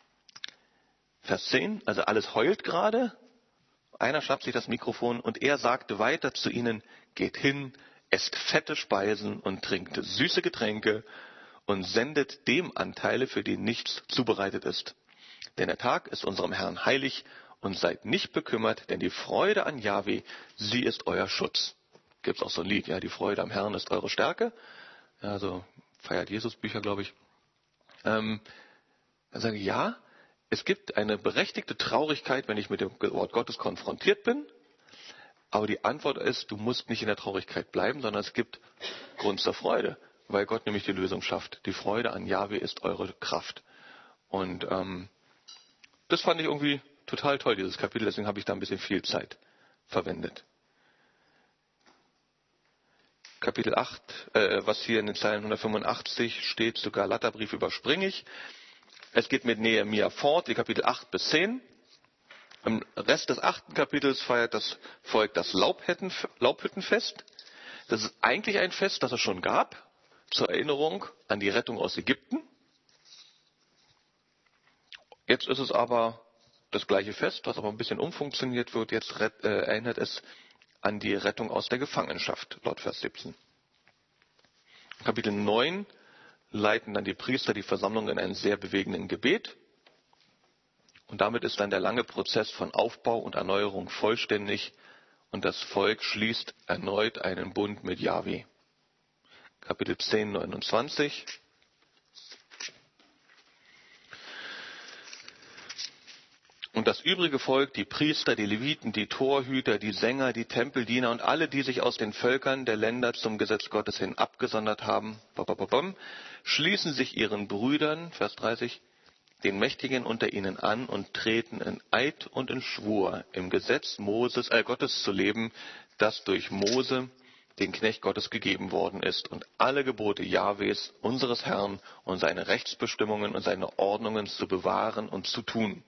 Speaker 1: Vers zehn, also alles heult gerade. Einer schnappt sich das Mikrofon und er sagte weiter zu ihnen, geht hin, esst fette Speisen und trinkt süße Getränke und sendet dem Anteile, für die nichts zubereitet ist. Denn der Tag ist unserem Herrn heilig und seid nicht bekümmert, denn die Freude an Jahwe, sie ist euer Schutz. Gibt es auch so ein Lied, ja, die Freude am Herrn ist eure Stärke. Ja, so feiert Jesus Bücher, glaube ich. Ähm, dann sage ich, ja, es gibt eine berechtigte Traurigkeit, wenn ich mit dem Wort Gottes konfrontiert bin. Aber die Antwort ist, du musst nicht in der Traurigkeit bleiben, sondern es gibt Grund zur Freude, weil Gott nämlich die Lösung schafft. Die Freude an Jahwe ist eure Kraft. Und ähm, das fand ich irgendwie total toll, dieses Kapitel. Deswegen habe ich da ein bisschen viel Zeit verwendet. Kapitel acht, äh, was hier in den Zeilen hundertfünfundachtzig steht, zu Galaterbrief überspringe ich. Es geht mit Nehemia fort, die Kapitel acht bis zehn. Im Rest des achten Kapitels feiert das Volk das Laubhüttenfest. Das ist eigentlich ein Fest, das es schon gab, zur Erinnerung an die Rettung aus Ägypten. Jetzt ist es aber das gleiche Fest, das aber ein bisschen umfunktioniert wird. Jetzt äh, erinnert es an die Rettung aus der Gefangenschaft, laut Vers siebzehn. Kapitel neun leiten dann die Priester die Versammlung in einem sehr bewegenden Gebet. Und damit ist dann der lange Prozess von Aufbau und Erneuerung vollständig und das Volk schließt erneut einen Bund mit Jahwe. Kapitel zehn, neunundzwanzig. Und das übrige Volk, die Priester, die Leviten, die Torhüter, die Sänger, die Tempeldiener und alle, die sich aus den Völkern der Länder zum Gesetz Gottes hin abgesondert haben, schließen sich ihren Brüdern, Vers dreißig, den Mächtigen unter ihnen an und treten in Eid und in Schwur, im Gesetz Moses, äh, Gottes zu leben, das durch Mose, den Knecht Gottes, gegeben worden ist, und alle Gebote Jahwes, unseres Herrn, und seine Rechtsbestimmungen und seine Ordnungen zu bewahren und zu tun.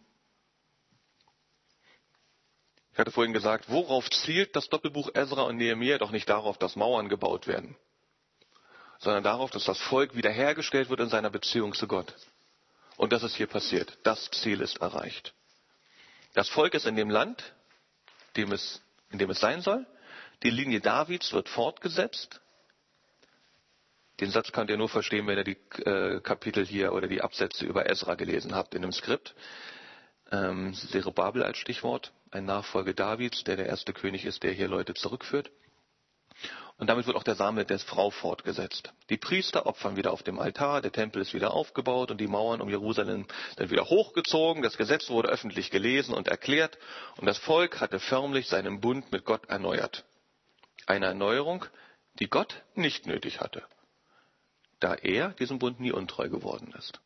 Speaker 1: Ich hatte vorhin gesagt, worauf zielt das Doppelbuch Esra und Nehemia? Doch nicht darauf, dass Mauern gebaut werden, sondern darauf, dass das Volk wiederhergestellt wird in seiner Beziehung zu Gott. Und das ist hier passiert. Das Ziel ist erreicht. Das Volk ist in dem Land, dem es, in dem es sein soll. Die Linie Davids wird fortgesetzt. Den Satz könnt ihr nur verstehen, wenn ihr die äh, Kapitel hier oder die Absätze über Esra gelesen habt in dem Skript. Ähm, Zerubabel als Stichwort, ein Nachfolger Davids, der der erste König ist, der hier Leute zurückführt. Und damit wird auch der Same der Frau fortgesetzt. Die Priester opfern wieder auf dem Altar, der Tempel ist wieder aufgebaut und die Mauern um Jerusalem sind wieder hochgezogen. Das Gesetz wurde öffentlich gelesen und erklärt und das Volk hatte förmlich seinen Bund mit Gott erneuert. Eine Erneuerung, die Gott nicht nötig hatte, da er diesem Bund nie untreu geworden ist.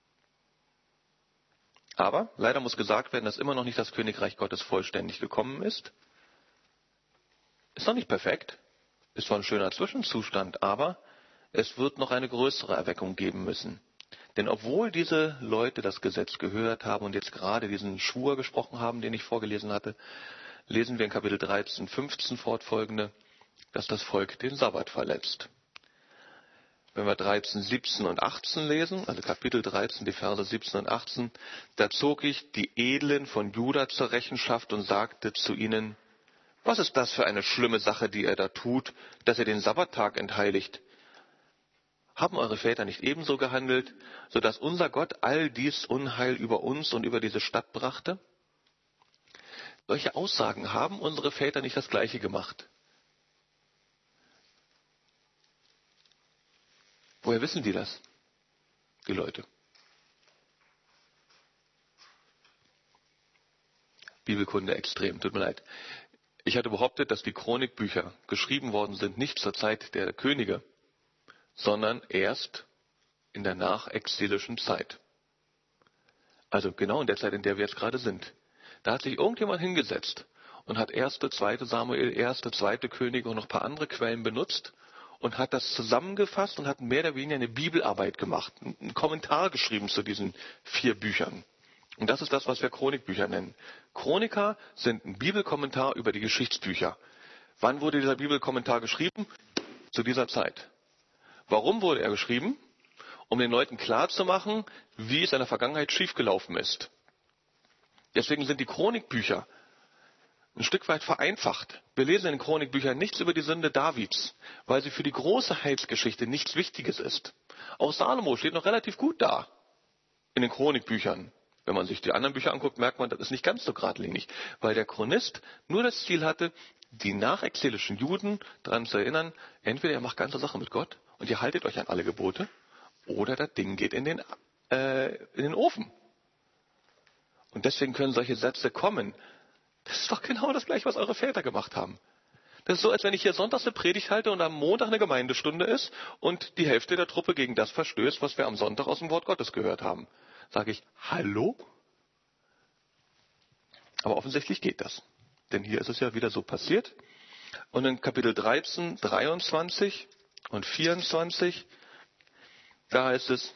Speaker 1: Aber leider muss gesagt werden, dass immer noch nicht das Königreich Gottes vollständig gekommen ist. Ist noch nicht perfekt. Ist zwar ein schöner Zwischenzustand, aber es wird noch eine größere Erweckung geben müssen. Denn obwohl diese Leute das Gesetz gehört haben und jetzt gerade diesen Schwur gesprochen haben, den ich vorgelesen hatte, lesen wir in Kapitel dreizehn, fünfzehn fortfolgende, dass das Volk den Sabbat verletzt. Wenn wir dreizehn, siebzehn und achtzehn lesen, also Kapitel dreizehn, die Verse siebzehn und achtzehn, da zog ich die Edlen von Juda zur Rechenschaft und sagte zu ihnen: Was ist das für eine schlimme Sache, die ihr da tut, dass ihr den Sabbattag entheiligt? Haben eure Väter nicht ebenso gehandelt, sodass unser Gott all dies Unheil über uns und über diese Stadt brachte? Solche Aussagen, haben unsere Väter nicht das Gleiche gemacht? Woher wissen die das, die Leute? Bibelkunde extrem, tut mir leid. Ich hatte behauptet, dass die Chronikbücher geschrieben worden sind, nicht zur Zeit der Könige, sondern erst in der nachexilischen Zeit. Also genau in der Zeit, in der wir jetzt gerade sind. Da hat sich irgendjemand hingesetzt und hat erste, zweite Samuel, erste, zweite Könige und noch ein paar andere Quellen benutzt und hat das zusammengefasst und hat mehr oder weniger eine Bibelarbeit gemacht, einen Kommentar geschrieben zu diesen vier Büchern. Und das ist das, was wir Chronikbücher nennen. Chroniker sind ein Bibelkommentar über die Geschichtsbücher. Wann wurde dieser Bibelkommentar geschrieben? Zu dieser Zeit. Warum wurde er geschrieben? Um den Leuten klarzumachen, wie es in der Vergangenheit schiefgelaufen ist. Deswegen sind die Chronikbücher ein Stück weit vereinfacht. Wir lesen in den Chronikbüchern nichts über die Sünde Davids, weil sie für die große Heilsgeschichte nichts Wichtiges ist. Auch Salomo steht noch relativ gut da in den Chronikbüchern. Wenn man sich die anderen Bücher anguckt, merkt man, das ist nicht ganz so geradlinig, weil der Chronist nur das Ziel hatte, die nachexilischen Juden daran zu erinnern, entweder ihr macht ganze Sache mit Gott und ihr haltet euch an alle Gebote, oder das Ding geht in den, äh, in den Ofen. Und deswegen können solche Sätze kommen. Das ist doch genau das Gleiche, was eure Väter gemacht haben. Das ist so, als wenn ich hier sonntags eine Predigt halte und am Montag eine Gemeindestunde ist und die Hälfte der Truppe gegen das verstößt, was wir am Sonntag aus dem Wort Gottes gehört haben. Sage ich, hallo? Aber offensichtlich geht das. Denn hier ist es ja wieder so passiert. Und in Kapitel dreizehn, dreiundzwanzig und vierundzwanzig, da heißt es: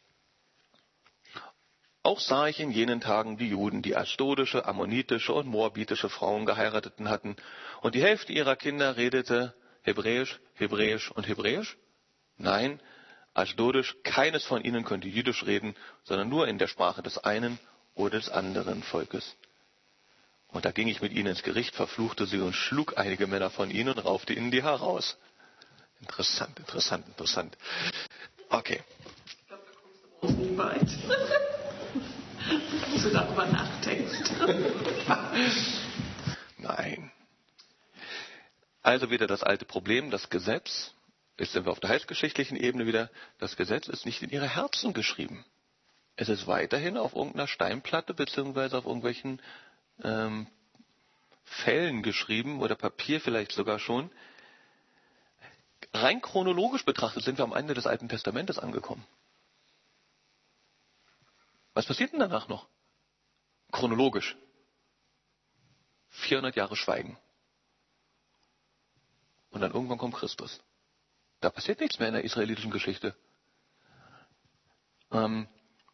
Speaker 1: Auch sah ich in jenen Tagen die Juden, die ashdodische, ammonitische und moabitische Frauen geheirateten hatten, und die Hälfte ihrer Kinder redete Hebräisch, Hebräisch und Hebräisch? Nein, Ashdodisch, keines von ihnen könnte Jüdisch reden, sondern nur in der Sprache des einen oder des anderen Volkes. Und da ging ich mit ihnen ins Gericht, verfluchte sie und schlug einige Männer von ihnen und raufte ihnen die Haare aus. Interessant, interessant, interessant. Okay.
Speaker 8: Ich glaube, da kommst du nie weit. Wenn du darüber nachdenkst.
Speaker 1: Nein. Also wieder das alte Problem, das Gesetz, jetzt sind wir auf der heilsgeschichtlichen Ebene wieder, das Gesetz ist nicht in ihre Herzen geschrieben. Es ist weiterhin auf irgendeiner Steinplatte beziehungsweise auf irgendwelchen ähm, Fellen geschrieben oder Papier vielleicht sogar schon. Rein chronologisch betrachtet sind wir am Ende des Alten Testamentes angekommen. Was passiert denn danach noch? Chronologisch. vierhundert Jahre Schweigen. Und dann irgendwann kommt Christus. Da passiert nichts mehr in der israelitischen Geschichte. Ähm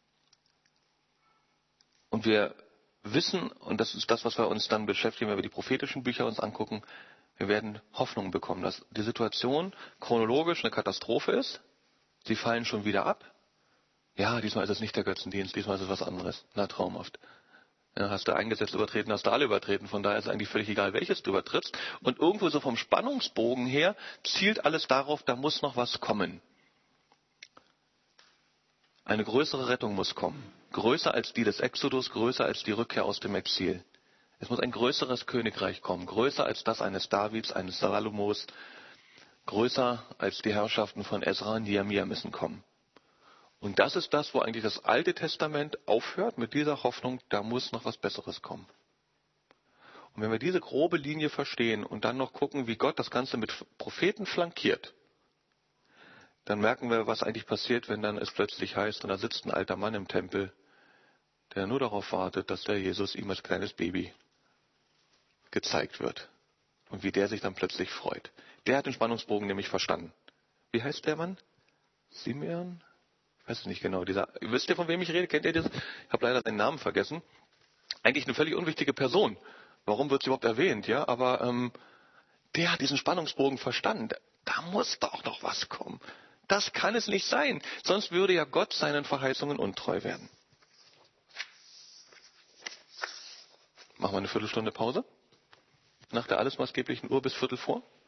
Speaker 1: und wir wissen, und das ist das, was wir uns dann beschäftigen, wenn wir die prophetischen Bücher uns angucken, wir werden Hoffnung bekommen, dass die Situation chronologisch eine Katastrophe ist. Sie fallen schon wieder ab. Ja, diesmal ist es nicht der Götzendienst, diesmal ist es was anderes. Na, traumhaft. Ja, hast du ein Gesetz übertreten, hast du alle übertreten. Von daher ist es eigentlich völlig egal, welches du übertrittst. Und irgendwo so vom Spannungsbogen her zielt alles darauf, da muss noch was kommen. Eine größere Rettung muss kommen. Größer als die des Exodus, größer als die Rückkehr aus dem Exil. Es muss ein größeres Königreich kommen. Größer als das eines Davids, eines Salomos. Größer als die Herrschaften von Esra und Nehemia müssen kommen. Und das ist das, wo eigentlich das Alte Testament aufhört mit dieser Hoffnung, da muss noch was Besseres kommen. Und wenn wir diese grobe Linie verstehen und dann noch gucken, wie Gott das Ganze mit Propheten flankiert, dann merken wir, was eigentlich passiert, wenn dann es plötzlich heißt, und da sitzt ein alter Mann im Tempel, der nur darauf wartet, dass der Jesus ihm als kleines Baby gezeigt wird. Und wie der sich dann plötzlich freut. Der hat den Spannungsbogen nämlich verstanden. Wie heißt der Mann? Simeon? Ich weiß es nicht genau. Dieser, wisst ihr, von wem ich rede? Kennt ihr das? Ich habe leider seinen Namen vergessen. Eigentlich eine völlig unwichtige Person. Warum wird sie überhaupt erwähnt? Ja, aber ähm, der hat diesen Spannungsbogen verstanden. Da muss doch noch was kommen. Das kann es nicht sein. Sonst würde ja Gott seinen Verheißungen untreu werden. Machen wir eine Viertelstunde Pause? Nach der alles maßgeblichen Uhr bis Viertel vor?